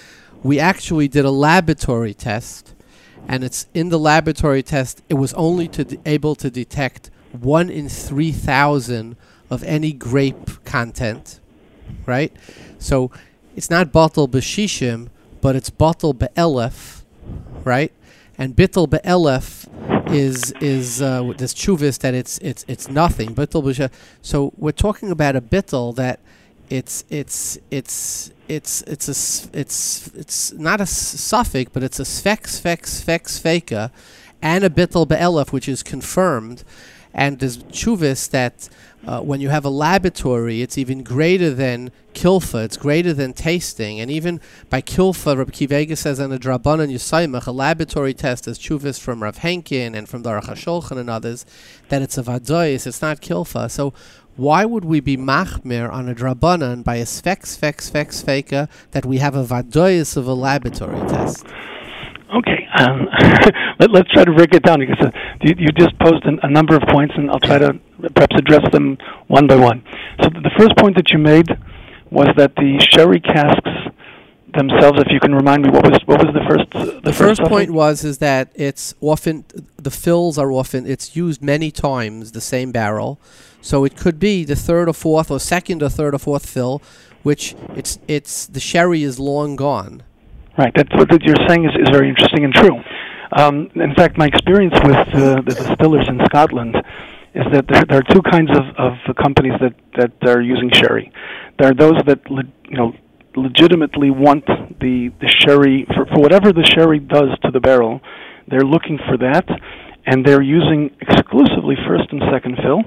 We actually did a laboratory test, and it's in the laboratory test, it was only to de- able to detect one in three thousand of any grape content, right? So it's not Batel B'Shishim, but it's Batel Be'elef, right? And Bittel Be'elef is is uh, this chuvis that it's it's it's nothing. Bittel B'Shishim. So we're talking about a bittel that it's it's it's It's it's a it's it's not a suffix, but it's a sfek sfek sfek sfeka, and a bittel be'elef, which is confirmed, and there's chuvis that uh, when you have a laboratory, it's even greater than kilfa. It's greater than tasting, and even by kilfa, Rabbi Kivega says on a drabanan yusaymach, a laboratory test is chuvis from Rav Henkin and from the Aruch HaShulchan and others that it's a vadois. It's not kilfa. So why would we be machmir on a drabanan by a sfek, sfek, sfek, sfeka that we have a vadoyis of a laboratory test? Okay, um, Let, let's try to break it down because uh, you, you just posed an, a number of points, and I'll try to perhaps address them one by one. So the first point that you made was that the sherry casks themselves, if you can remind me, what was what was the first? Uh, the, the first, first point was is that it's often the fills are often it's used many times the same barrel. So it could be the third or fourth or second or third or fourth fill, which it's it's the sherry is long gone. Right. That's what you're saying is, is very interesting and true. Um, in fact, my experience with uh, the distillers in Scotland is that there, there are two kinds of, of companies that, that are using sherry. There are those that le, you know legitimately want the, the sherry for, for whatever the sherry does to the barrel. They're looking for that, and they're using exclusively first and second fill.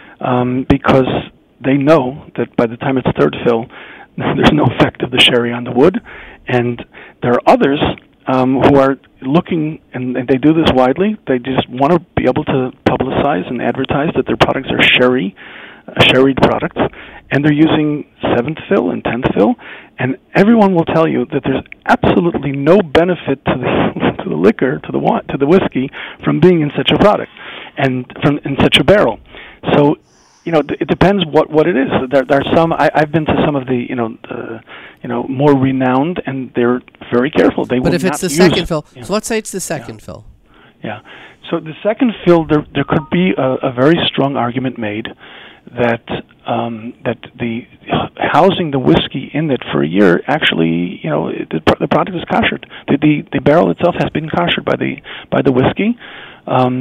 Um, because they know that by the time it's third fill, there's no effect of the sherry on the wood. And there are others um, who are looking, and, and they do this widely, they just want to be able to publicize and advertise that their products are sherry, uh, sherried products, and they're using seventh fill and tenth fill, and everyone will tell you that there's absolutely no benefit to the to the liquor, to the to the whiskey, from being in such a product, and from in such a barrel. So, you know, it depends what, what it is. There, there are some. I, I've been to some of the, you know, uh, you know, more renowned, and they're very careful. They but will if it's not the use, second fill, yeah. so let's say it's the second yeah. fill. Yeah. So the second fill, there there could be a, a very strong argument made that um, that the housing the whiskey in it for a year actually, you know, the, the product is koshered. The, the the barrel itself has been koshered by the by the whiskey. Um,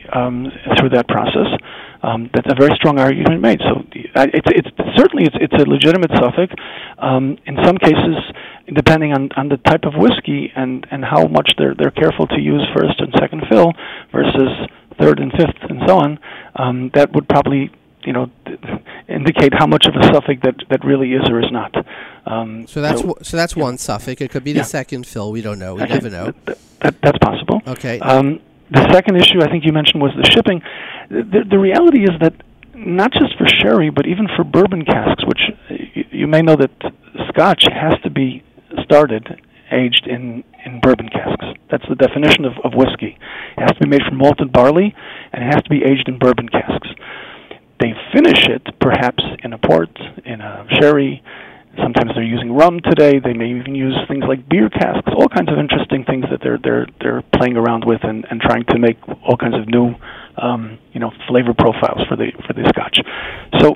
um, through that process, um, that's a very strong argument made. So uh, it's, it's certainly it's, it's a legitimate suffix. Um, in some cases, depending on, on the type of whiskey and, and how much they're they're careful to use first and second fill versus third and fifth and so on, um, that would probably you know indicate how much of a suffix that, that really is or is not. Um, so that's so, w- so that's yeah. one suffix. It could be the Yeah. second fill. We don't know. We Okay, never know. That, that, that's possible. Okay. Um, the second issue I think you mentioned was the shipping. The, the reality is that not just for sherry, but even for bourbon casks, which you, you may know that Scotch has to be started aged in, in bourbon casks. That's the definition of, of whiskey. It has to be made from malted barley, and it has to be aged in bourbon casks. They finish it perhaps in a port, in a sherry. Sometimes they're using rum today. They may even use things like beer casks, all kinds of interesting things that they're they're they're playing around with and, and trying to make all kinds of new um, you know flavor profiles for the for the Scotch. So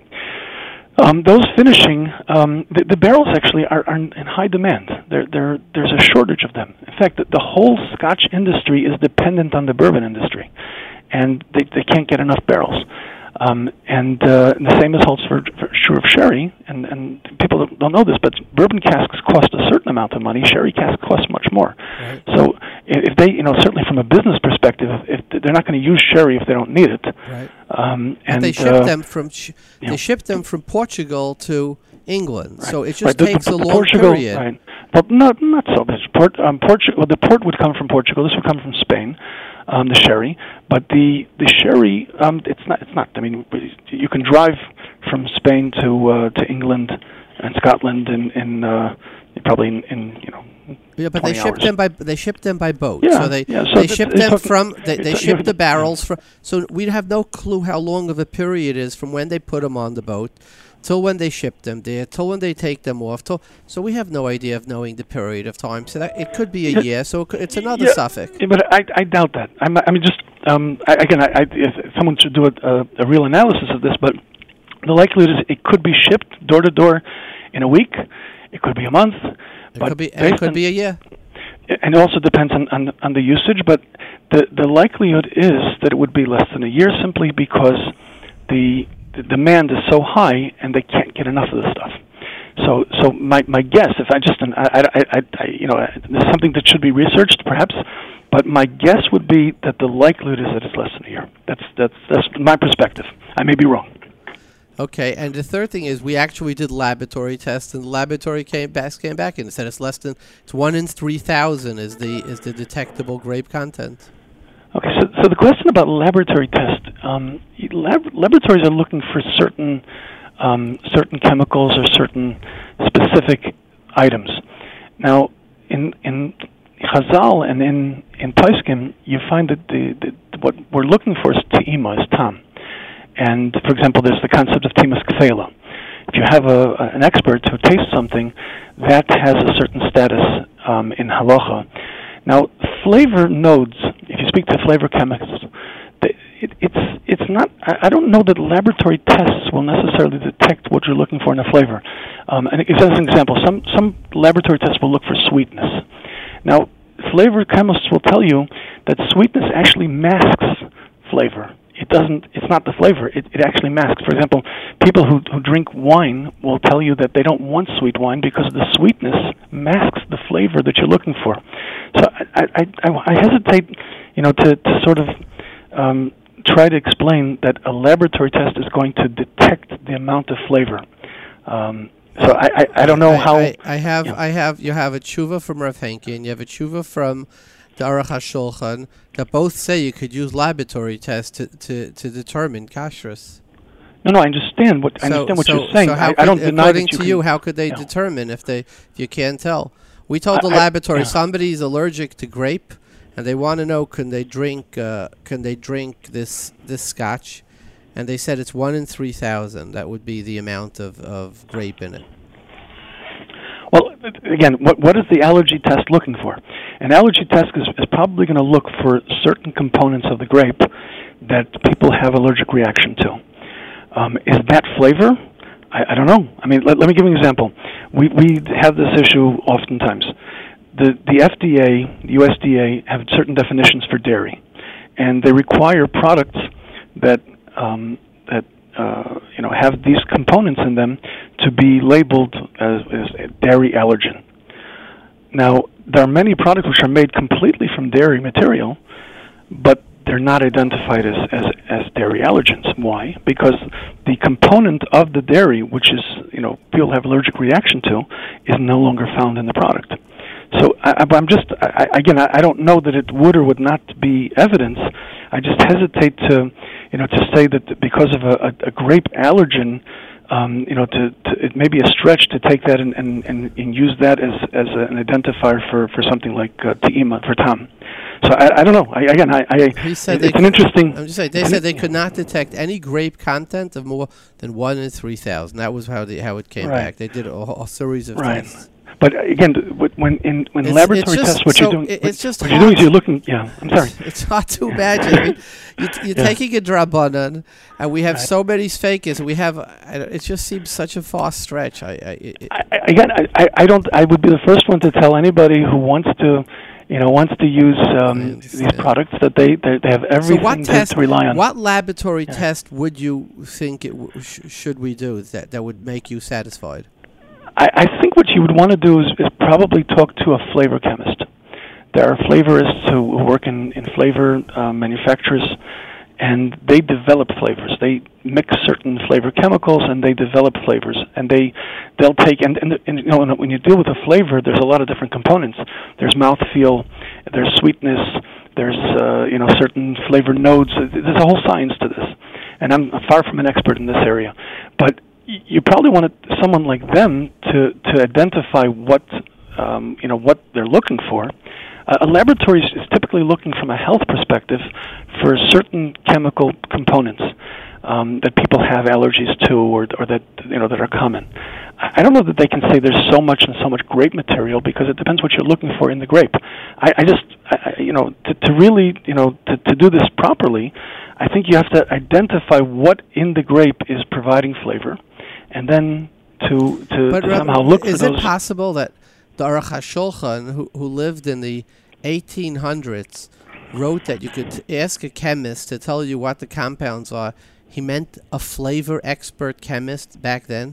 um, those finishing um, the, the barrels actually are, are in high demand. There there there's a shortage of them. In fact, the, the whole Scotch industry is dependent on the bourbon industry, and they they can't get enough barrels. Um, and uh, the same is holds for, for sure of sherry, and, and people don't know this, but bourbon casks cost a certain amount of money. Sherry casks cost much more. Right. So if they, you know, certainly from a business perspective, if they're not going to use sherry if they don't need it. Right. Um, and and they ship uh, them from sh- yeah. they ship them from Portugal to England, Right. so it just right. the, takes the, a the long Portugal, period. Right. But not not so much. Port, um, Portu- well, the port would come from Portugal. This would come from Spain. Um, the sherry, but the the sherry, um, it's not. It's not. I mean, you can drive from Spain to uh, to England and Scotland in in uh, probably in, in you know. Yeah, but they ship hours. them by they ship them by boat. Yeah, so they yeah, so they th- ship it's them talking- from they, they it's- ship you- the barrels from. So we have no clue how long of a period is from when they put them on the boat till when they ship them there, till when they take them off. Till, so we have no idea of knowing the period of time. So that it could be a Yeah. year. So it could, it's another Yeah, suffix. yeah, but I, I doubt that. I'm, I mean, just um, I, again, I, I, if someone should do a, a, a real analysis of this, but the likelihood is it could be shipped door to door in a week. It could be a month. It but could be based it could on- be a year. And it also depends on, on, on the usage, but the, the likelihood is that it would be less than a year simply because the, the demand is so high and they can't get enough of this stuff. So, so my, my guess, if I just, I, I, I, I you know, there's something that should be researched perhaps, but my guess would be that the likelihood is that it's less than a year. That's, that's, that's my perspective. I may be wrong. Okay, and the third thing is we actually did laboratory tests, and the laboratory came back came back and said it's less than it's one in three thousand is the is the detectable grape content. Okay, so so the question about laboratory test, um, lab, laboratories are looking for certain um, certain chemicals or certain specific items. Now, in in Chazal and in in Paiskim, you find that the, the what we're looking for is te'ima, is tam. And, for example, there's the concept of timas kfela. If you have a, a, an expert who tastes something, that has a certain status um, in halacha. Now, flavor nodes, if you speak to flavor chemists, they, it, it's it's not, I, I don't know that laboratory tests will necessarily detect what you're looking for in a flavor. Um, and as an example, some, some laboratory tests will look for sweetness. Now, flavor chemists will tell you that sweetness actually masks flavor. It doesn't, it's not the flavor, it, it actually masks. For example, people who, who drink wine will tell you that they don't want sweet wine because the sweetness masks the flavor that you're looking for. So I, I, I, I hesitate, you know, to, to sort of um, try to explain that a laboratory test is going to detect the amount of flavor. Um, so I, I, I don't know I, how... I, I have yeah. I have you have a tshuva from Rav Henkin, you have a tshuva from the Aruch HaShulchan that both say you could use laboratory tests to, to, to determine kashrus. No, no, I understand what I So- understand what so- you're saying. So how I, could, I don't deny according that you to can, you, how could they yeah. determine if they if you can't tell? We told the I- I- laboratory yeah. somebody's allergic to grape, and they want to know can they drink uh, can they drink this this scotch, and they said it's one in three thousand. That would be the amount of, of grape in it. Well, again, what what is the allergy test looking for? An allergy test is, is probably going to look for certain components of the grape that people have allergic reaction to. Um, is that flavor? I, I don't know. I mean, let, let me give you an example. We we have this issue oftentimes. The the F D A, the U S D A, have certain definitions for dairy. and they require products that um, that uh, you know have these components in them to be labeled as, as a dairy allergen. Now, there are many products which are made completely from dairy material, but they're not identified as, as, as dairy allergens. Why? Because the component of the dairy, which is, you know, people have allergic reaction to, is no longer found in the product. So I, I'm just, I, again, I, I don't know that it would or would not be evidence. I just hesitate to, you know, to say that because of a, a, a grape allergen, Um, you know, to, to it may be a stretch to take that and, and, and, and use that as as an identifier for, for something like uh, te'ima, for tam. So I, I don't know. I, again, I, I he said it's an interesting. I'm just saying they said they could not detect any grape content of more than one in three thousand. That was how the how it came Right. back. They did a, a series of Right. tests. But again, when in when It's- laboratory it's just- tests, what so you're doing, it- what, it's just what you're doing is hard. you're looking. Yeah, I'm sorry. It's hard to imagine. I mean, you, you're Yeah. taking a drabanan, and we have Right. so many fakers. We have. I don't- It just seems such a far stretch. I, I, it, I, I- again, I, I I don't. I would be the first one to tell anybody who wants to, you know, wants to use um, understand. these products that they they, they have so everything what to, test? to rely on. What laboratory Yeah. test would you think it w- sh- should we do that that would make you satisfied? I, I think what you would want to do is, is probably talk to a flavor chemist. There are flavorists who work in, in flavor uh, manufacturers, and they develop flavors. They mix certain flavor chemicals, and they develop flavors. And they they'll take and, and, and you know when you deal with a flavor, there's a lot of different components. There's mouthfeel, there's sweetness, there's uh, you know certain flavor nodes. There's a whole science to this, and I'm far from an expert in this area, but you probably want someone like them to, to identify what um, you know what they're looking for. Uh, a laboratory is typically looking from a health perspective for certain chemical components um, that people have allergies to, or or that you know that are common. I don't know that they can say there's so much and so much grape material because it depends what you're looking for in the grape. I, I just I, you know to, to really you know to, to do this properly, I think you have to identify what in the grape is providing flavor. And then to to, But to Reb, somehow look for is those. it possible that the Aruch HaShulchan, who, who lived in the eighteen hundreds, wrote that you could ask a chemist to tell you what the compounds are? He meant a flavor expert chemist back then?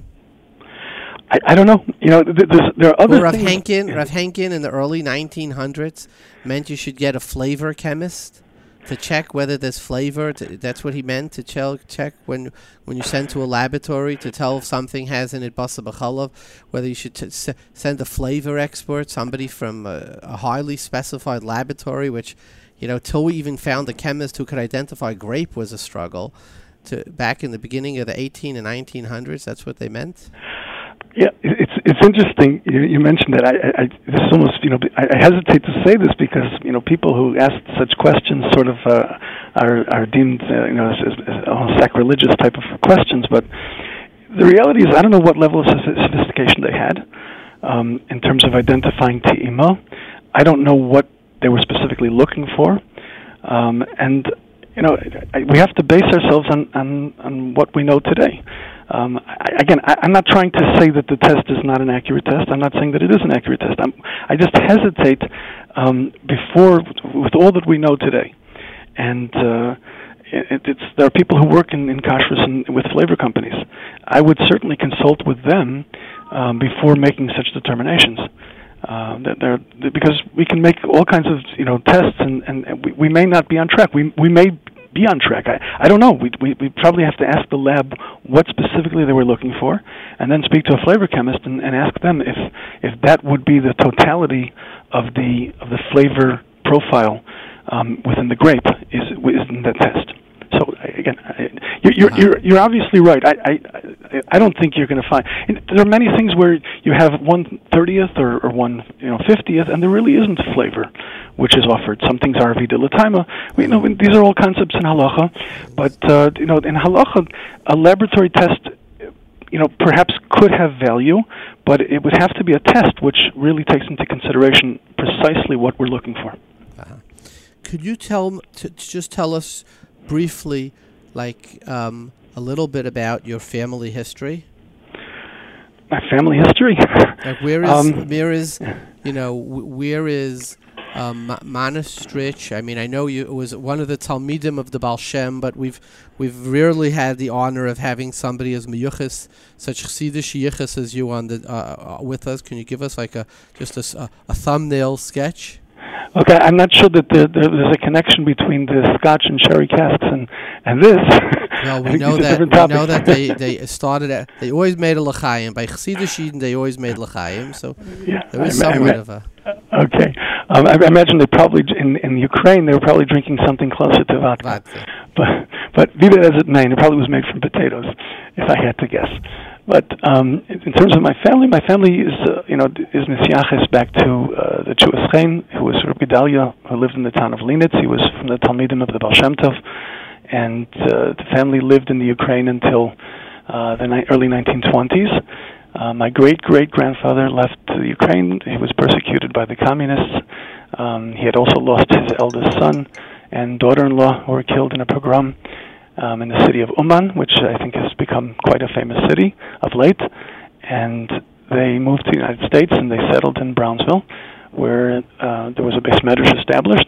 I, I don't know. You know, th- there's, there are other Or Rav things. Henkin, Yeah. Rav Henkin in the early nineteen hundreds meant you should get a flavor chemist to check whether there's flavor. To, that's what he meant, to check check when when you send to a laboratory to tell if something has in it basa b'chalav, whether you should t- s- send a flavor expert, somebody from a, a highly specified laboratory, which, you know, till we even found a chemist who could identify grape was a struggle. To back in the beginning of the eighteen and nineteen hundreds, that's what they meant. Yeah, it's it's interesting. You, you mentioned that. I, I, I this is almost you know I, I hesitate to say this because you know people who ask such questions sort of uh, are are deemed uh, you know as, as, as almost sacrilegious type of questions. But the reality is, I don't know what level of sophistication they had um, in terms of identifying te'ima. I don't know what they were specifically looking for, um, and you know I, we have to base ourselves on on, on what we know today. Um, I, again, I, I'm not trying to say that the test is not an accurate test. I'm not saying that it is an accurate test. I'm, I just hesitate um, before, with all that we know today. And uh, it, it's there are people who work in, in kashrus and with flavor companies. I would certainly consult with them um, before making such determinations. Uh, that they're, because we can make all kinds of you know tests, and, and we, we may not be on track. We we may be on track. I, I don't know. We, we we probably have to ask the lab what specifically they were looking for, and then speak to a flavor chemist and, and ask them if if that would be the totality of the of the flavor profile um, within the grape is is in that test. So again, I, you're, you're you're you're obviously right. I I I don't think you're going to find. And there are many things where you have one thirtieth or, or one you know fiftieth, and there really isn't flavor which is offered. Some things are vida l'taima. You know, these are all concepts in halacha, but uh, you know, in halacha, a laboratory test, you know, perhaps could have value, but it would have to be a test which really takes into consideration precisely what we're looking for. Uh-huh. Could you tell m- t- just tell us briefly, like um, a little bit about your family history? My family history. Like where is Um, where is you know w- where is um, Monastrich. I mean, I know you it was one of the Talmidim of the Baal Shem, but we've we've rarely had the honor of having somebody as miyuchas, such chassidish yichus as you on the uh, with us. Can you give us like a just a, a, a thumbnail sketch? Okay, I'm not sure that there, there, there's a connection between the Scotch and sherry casks and, and this. Well, we know that we know that they, they started at, they always made a l'chaim. By Chassidish Eden, they always made l'chaim, so yeah, there was I, somewhat I, of a... Okay. Um, I, I imagine they probably, in, in Ukraine, they were probably drinking something closer to vodka. vodka. But, but be that as it may, it probably was made from potatoes, if I had to guess. But um, in terms of my family, my family is, uh, you know, is Mesiaches back to uh, the Jewish Chaim, who was Rabbi Dalia, who lived in the town of Linitz. He was from the Talmidim of the Baal Shem Tov, and uh, the family lived in the Ukraine until uh, the ni- early nineteen twenties. Uh, my great-great-grandfather left the Ukraine. He was persecuted by the communists. Um, he had also lost his eldest son and daughter-in-law, who were killed in a pogrom Um, in the city of Uman, which I think has become quite a famous city of late. And they moved to the United States and they settled in Brownsville, where uh, there was a Beis Medrash established.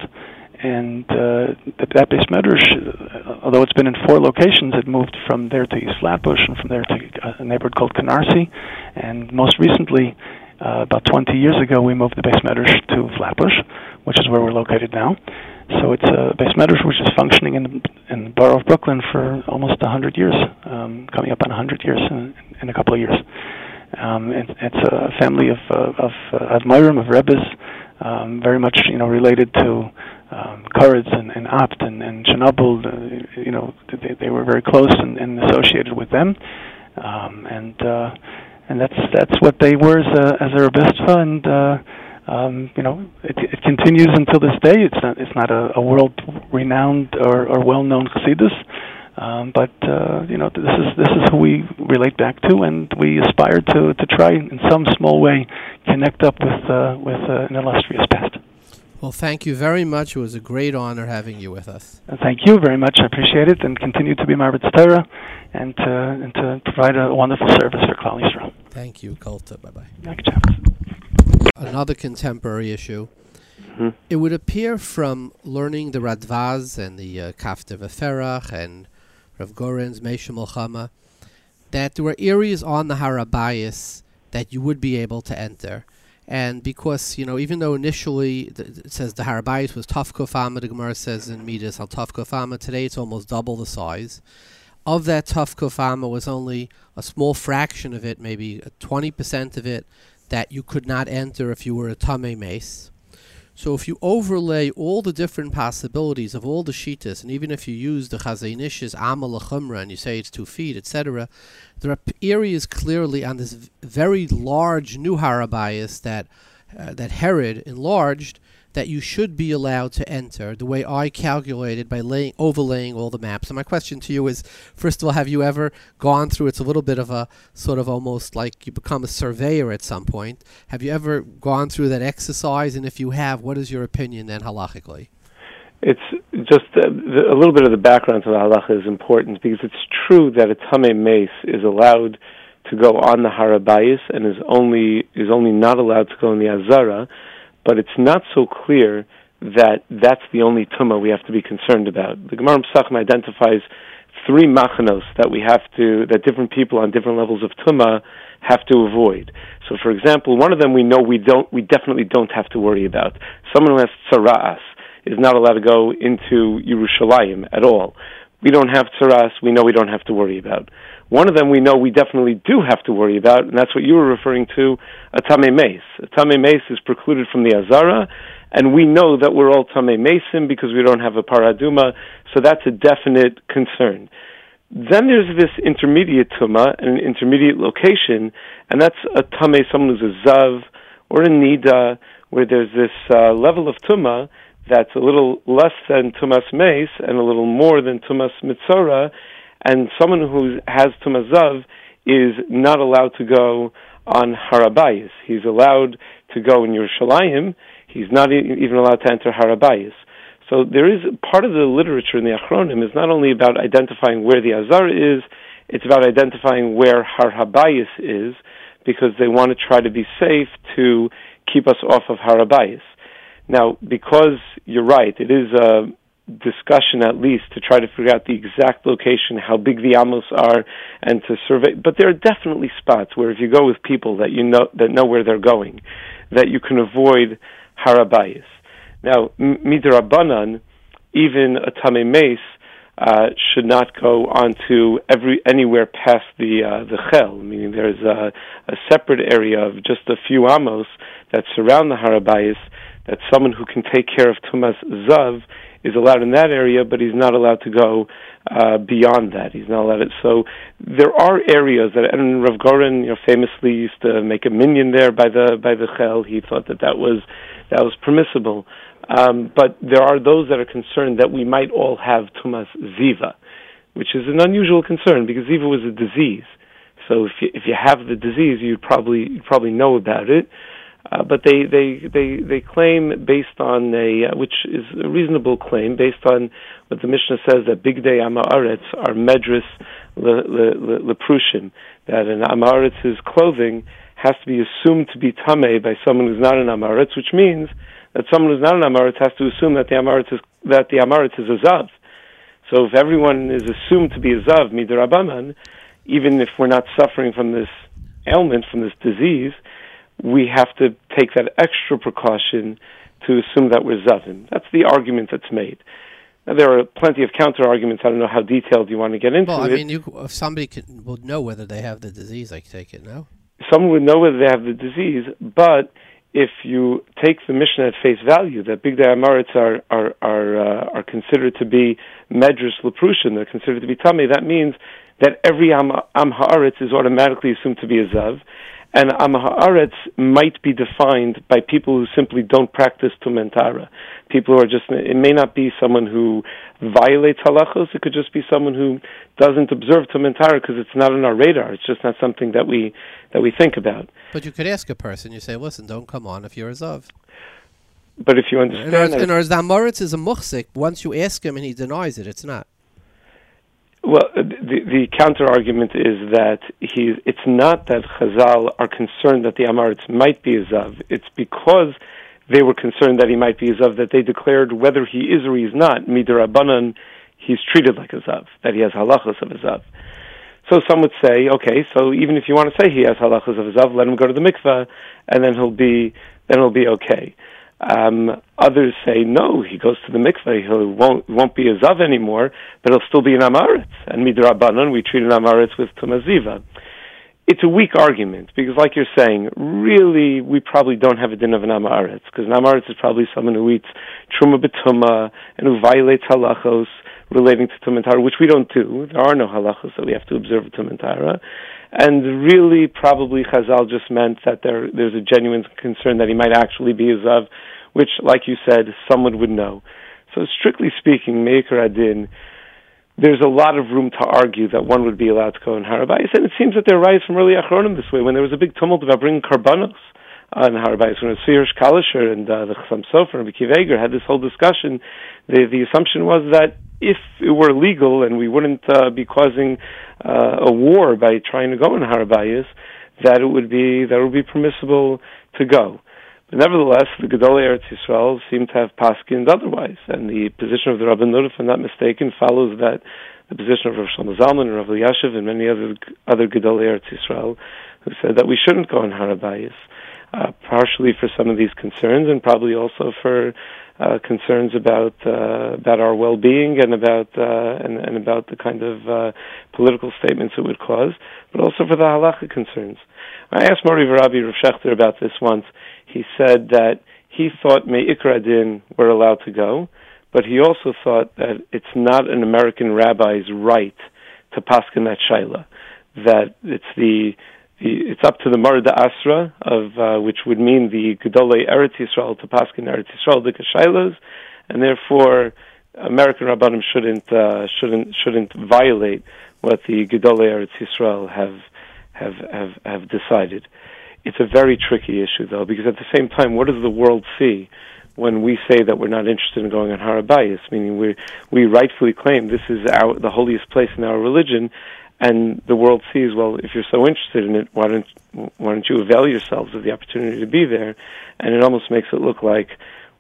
And uh, that, that Beis Medrash, uh, although it's been in four locations, it moved from there to East Flatbush and from there to a neighborhood called Canarsie. And most recently, uh, about twenty years ago, we moved the Beis Medrash to Flatbush, which is where we're located now. So it's a Beis Medrash which is functioning in the, in the borough of Brooklyn for almost one hundred years, um, coming up on one hundred years in, in a couple of years. Um, it, it's a family of uh, of uh, Admirim, of Rebbes, um, very much you know related to um, Koretz and, and Abt and, and Chernobyl. Uh, you know they, they were very close and, and associated with them, um, and uh, and that's that's what they were as a as a Rebbetzva, and. Uh, Um, you know, it, it continues until this day. It's not, it's not a, a world-renowned or, or well-known chassidus, um, but uh, you know, this is this is who we relate back to, and we aspire to, to try in some small way connect up with uh, with uh, an illustrious past. Well, thank you very much. It was a great honor having you with us. And thank you very much. I appreciate it, and continue to be Marbitz Torah and to and to provide a wonderful service for Klal Yisrael. Thank you, Kolta. Bye bye. Another contemporary issue. Mm-hmm. It would appear from learning the Radvaz and the uh, Kafter V'Ferach and Rav Goren's Meisha Milchama that there were areas on the Harabayas that you would be able to enter. And because, you know, even though initially th- it says the Harabayas was Taf Kofama, the Gemara says in Midas al Taf Kofama, today it's almost double the size. Of that Taf Kofama was only a small fraction of it, maybe twenty percent of it, that you could not enter if you were a Tamei Mace. So if you overlay all the different possibilities of all the Shitas, and even if you use the Chazainish's Amal Chumra and you say it's two feet, et cetera, there are p- areas clearly on this v- very large new Harabayas that uh, that Herod enlarged that you should be allowed to enter, the way I calculated by laying, overlaying all the maps. And my question to you is, first of all, have you ever gone through, it's a little bit of a sort of almost like you become a surveyor at some point. Have you ever gone through that exercise? And if you have, what is your opinion then halachically? It's just uh, the, a little bit of the background to the halacha is important because it's true that a Tamei Mace is allowed to go on the Harabayis and is only is only not allowed to go in the Azara. But it's not so clear that that's the only tumah we have to be concerned about. The Gemara Pesachim identifies three machanos that we have to, that different people on different levels of tumah have to avoid. So, for example, one of them we know we don't, we definitely don't have to worry about. Someone who has tzara'as is not allowed to go into Yerushalayim at all. We don't have tzara'as, we know we don't have to worry about. One of them we know we definitely do have to worry about, and that's what you were referring to, a Tamei Mace. A Tamei Mace is precluded from the Azara, and we know that we're all Tamei Maceim because we don't have a Paraduma, so that's a definite concern. Then there's this intermediate Tumah, an intermediate location, and that's a Tamei, someone who's a Zav, or a Nida, where there's this uh, level of Tumah that's a little less than Tumas Mace, and a little more than Tumas Mitzora, and someone who has Tumas Zav is not allowed to go on Harabayis. He's allowed to go in Yerushalayim. He's not e- even allowed to enter Harabayis. So there is part of the literature in the Achronim is not only about identifying where the Azar is, it's about identifying where Harabayis is, because they want to try to be safe to keep us off of Harabayis. Now, because you're right, it is a discussion at least to try to figure out the exact location, how big the amos are, and to survey. But there are definitely spots where if you go with people that you know that know where they're going, that you can avoid harabayis. Now, midrabanan, even a tamei meis uh, should not go onto every anywhere past the uh, the chel. Meaning, there's a, a separate area of just a few amos that surround the harabayis. That someone who can take care of tumas zav is allowed in that area, but he's not allowed to go uh, beyond that. He's not allowed to. So there are areas that, and Rav Goren, you know, famously used to make a minyan there by the by the chel. He thought that that was that was permissible. Um, but there are those that are concerned that we might all have tumas ziva, which is an unusual concern because ziva was a disease. So if you, if you have the disease, you'd probably you'd probably know about it. Uh, but they, they, they, they claim based on a, uh, which is a reasonable claim, based on what the Mishnah says that Bigdei Amaretz are medris leprushim, that an Amaretz's clothing has to be assumed to be tamei by someone who's not an Amaretz, which means that someone who's not an Amaretz has to assume that the Amaretz is, that the Amaretz is a Zav. So if everyone is assumed to be a Zav, midrabanan, even if we're not suffering from this ailment, from this disease, we have to take that extra precaution to assume that we're zavim. That's the argument that's made. Now, there are plenty of counter-arguments. I don't know how detailed you want to get into it. Well, I mean, you, if somebody can, will know whether they have the disease, I take it, no? Someone would know whether they have the disease, but if you take the Mishnah at face value, that Bigdei Amaretz are are are, uh, are considered to be medrus leprushim, they're considered to be tamei, that means that every Am, am Haaretz is automatically assumed to be a zav. And Am Haaretz might be defined by people who simply don't practice Tumentara. People who are just, it may not be someone who violates halachos, it could just be someone who doesn't observe Tumentara because it's not on our radar. It's just not something that we that we think about. But you could ask a person, you say, listen, don't come on if you're a Zav. But if you understand... In our Zamoritz is a muhsik. Once you ask him and he denies it, it's not. Well, the, the counter-argument is that he's, it's not that Chazal are concerned that the Amaretz might be a Zav. It's because they were concerned that he might be a Zav that they declared whether he is or he's not. Midirabanan, he's treated like a Zav, that he has halachos of a Zav. So some would say, okay, so even if you want to say he has halachos of a Zav, let him go to the mikveh, and then he'll be, then he'll be okay. Um, others say, no, he goes to the mikveh, he won't, won't be a Zav anymore, but he'll still be an Amaretz. And Midrabanan, we treat an Amaretz with Tumaziva. It's a weak argument, because like you're saying, really, we probably don't have a din of an Amaretz, because an Amaretz is probably someone who eats Truma B'Tuma, and who violates halachos relating to Tumantara, which we don't do. There are no halachos that we have to observe at Tumantara. And really, probably Chazal just meant that there there's a genuine concern that he might actually be a Zav, which, like you said, someone would know. So strictly speaking, Meikar Adin, there's a lot of room to argue that one would be allowed to go in Harabayis, and it seems that there rise from early Achronim this way, when there was a big tumult about bringing Karbanos on Harabayis, when Sirish Kalisher and uh, the Chassam Sofer and B'Kiv Eger had this whole discussion. The, the assumption was that if it were legal and we wouldn't uh, be causing uh, a war by trying to go in Harabayis, that it would be that it would be permissible to go. But nevertheless, the Gedolei Eretz Yisrael seem to have paskined otherwise, and the position of the Rabbanut, if I'm not mistaken, follows that the position of Rav Shlomo Zalman and Rav Elyashiv and many other other Gedolei Eretz Yisrael, who said that we shouldn't go in Harabayis, uh, partially for some of these concerns, and probably also for uh, concerns about uh, about our well-being and about uh, and, and about the kind of uh, political statements it would cause, but also for the halacha concerns. I asked Mori Varabi Rav Shechter about this once. He said that he thought Me'ikra Din were allowed to go, but he also thought that it's not an American rabbi's right to paskin that shaila, that it's the, the it's up to the Marad Asra, of uh, which would mean the Gedolei Eretz Yisrael to paskin Eretz Yisrael the shailas, and therefore American rabbanim shouldn't uh, shouldn't shouldn't violate what the Gedolei Eretz Yisrael have have have have decided. It's a very tricky issue, though, because at the same time, what does the world see when we say that we're not interested in going on Harabayis? Meaning, we we rightfully claim this is our the holiest place in our religion, and the world sees, well, if you're so interested in it, why don't why don't you avail yourselves of the opportunity to be there? And it almost makes it look like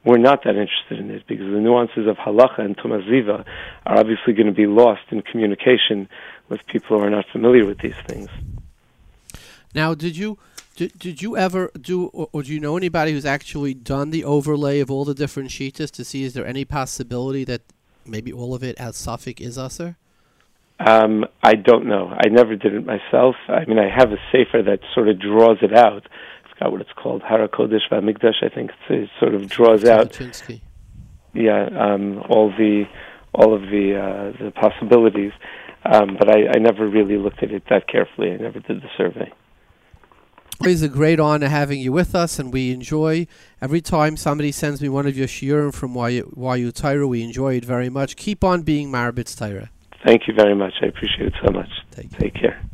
we're not that interested in it because the nuances of halacha and tumas ziva are obviously going to be lost in communication with people who are not familiar with these things. Now, did you did, did you ever do, or, or do you know anybody who's actually done the overlay of all the different shitas to see is there any possibility that maybe all of it as Safek is Aser? Um, I don't know. I never did it myself. I mean, I have a sefer that sort of draws it out. I forgot what it's called, Hara Kodesh VaMikdash, I think. It's, it sort of draws out. Kaczynski. Yeah, um, all the all of the uh, the possibilities. Um, but I, I never really looked at it that carefully. I never did the survey. It's a great honor having you with us, and we enjoy every time somebody sends me one of your shiurim from Wayu Torah. We enjoy it very much. Keep on being Marbitz Torah. Thank you very much. I appreciate it so much. Take, Take care.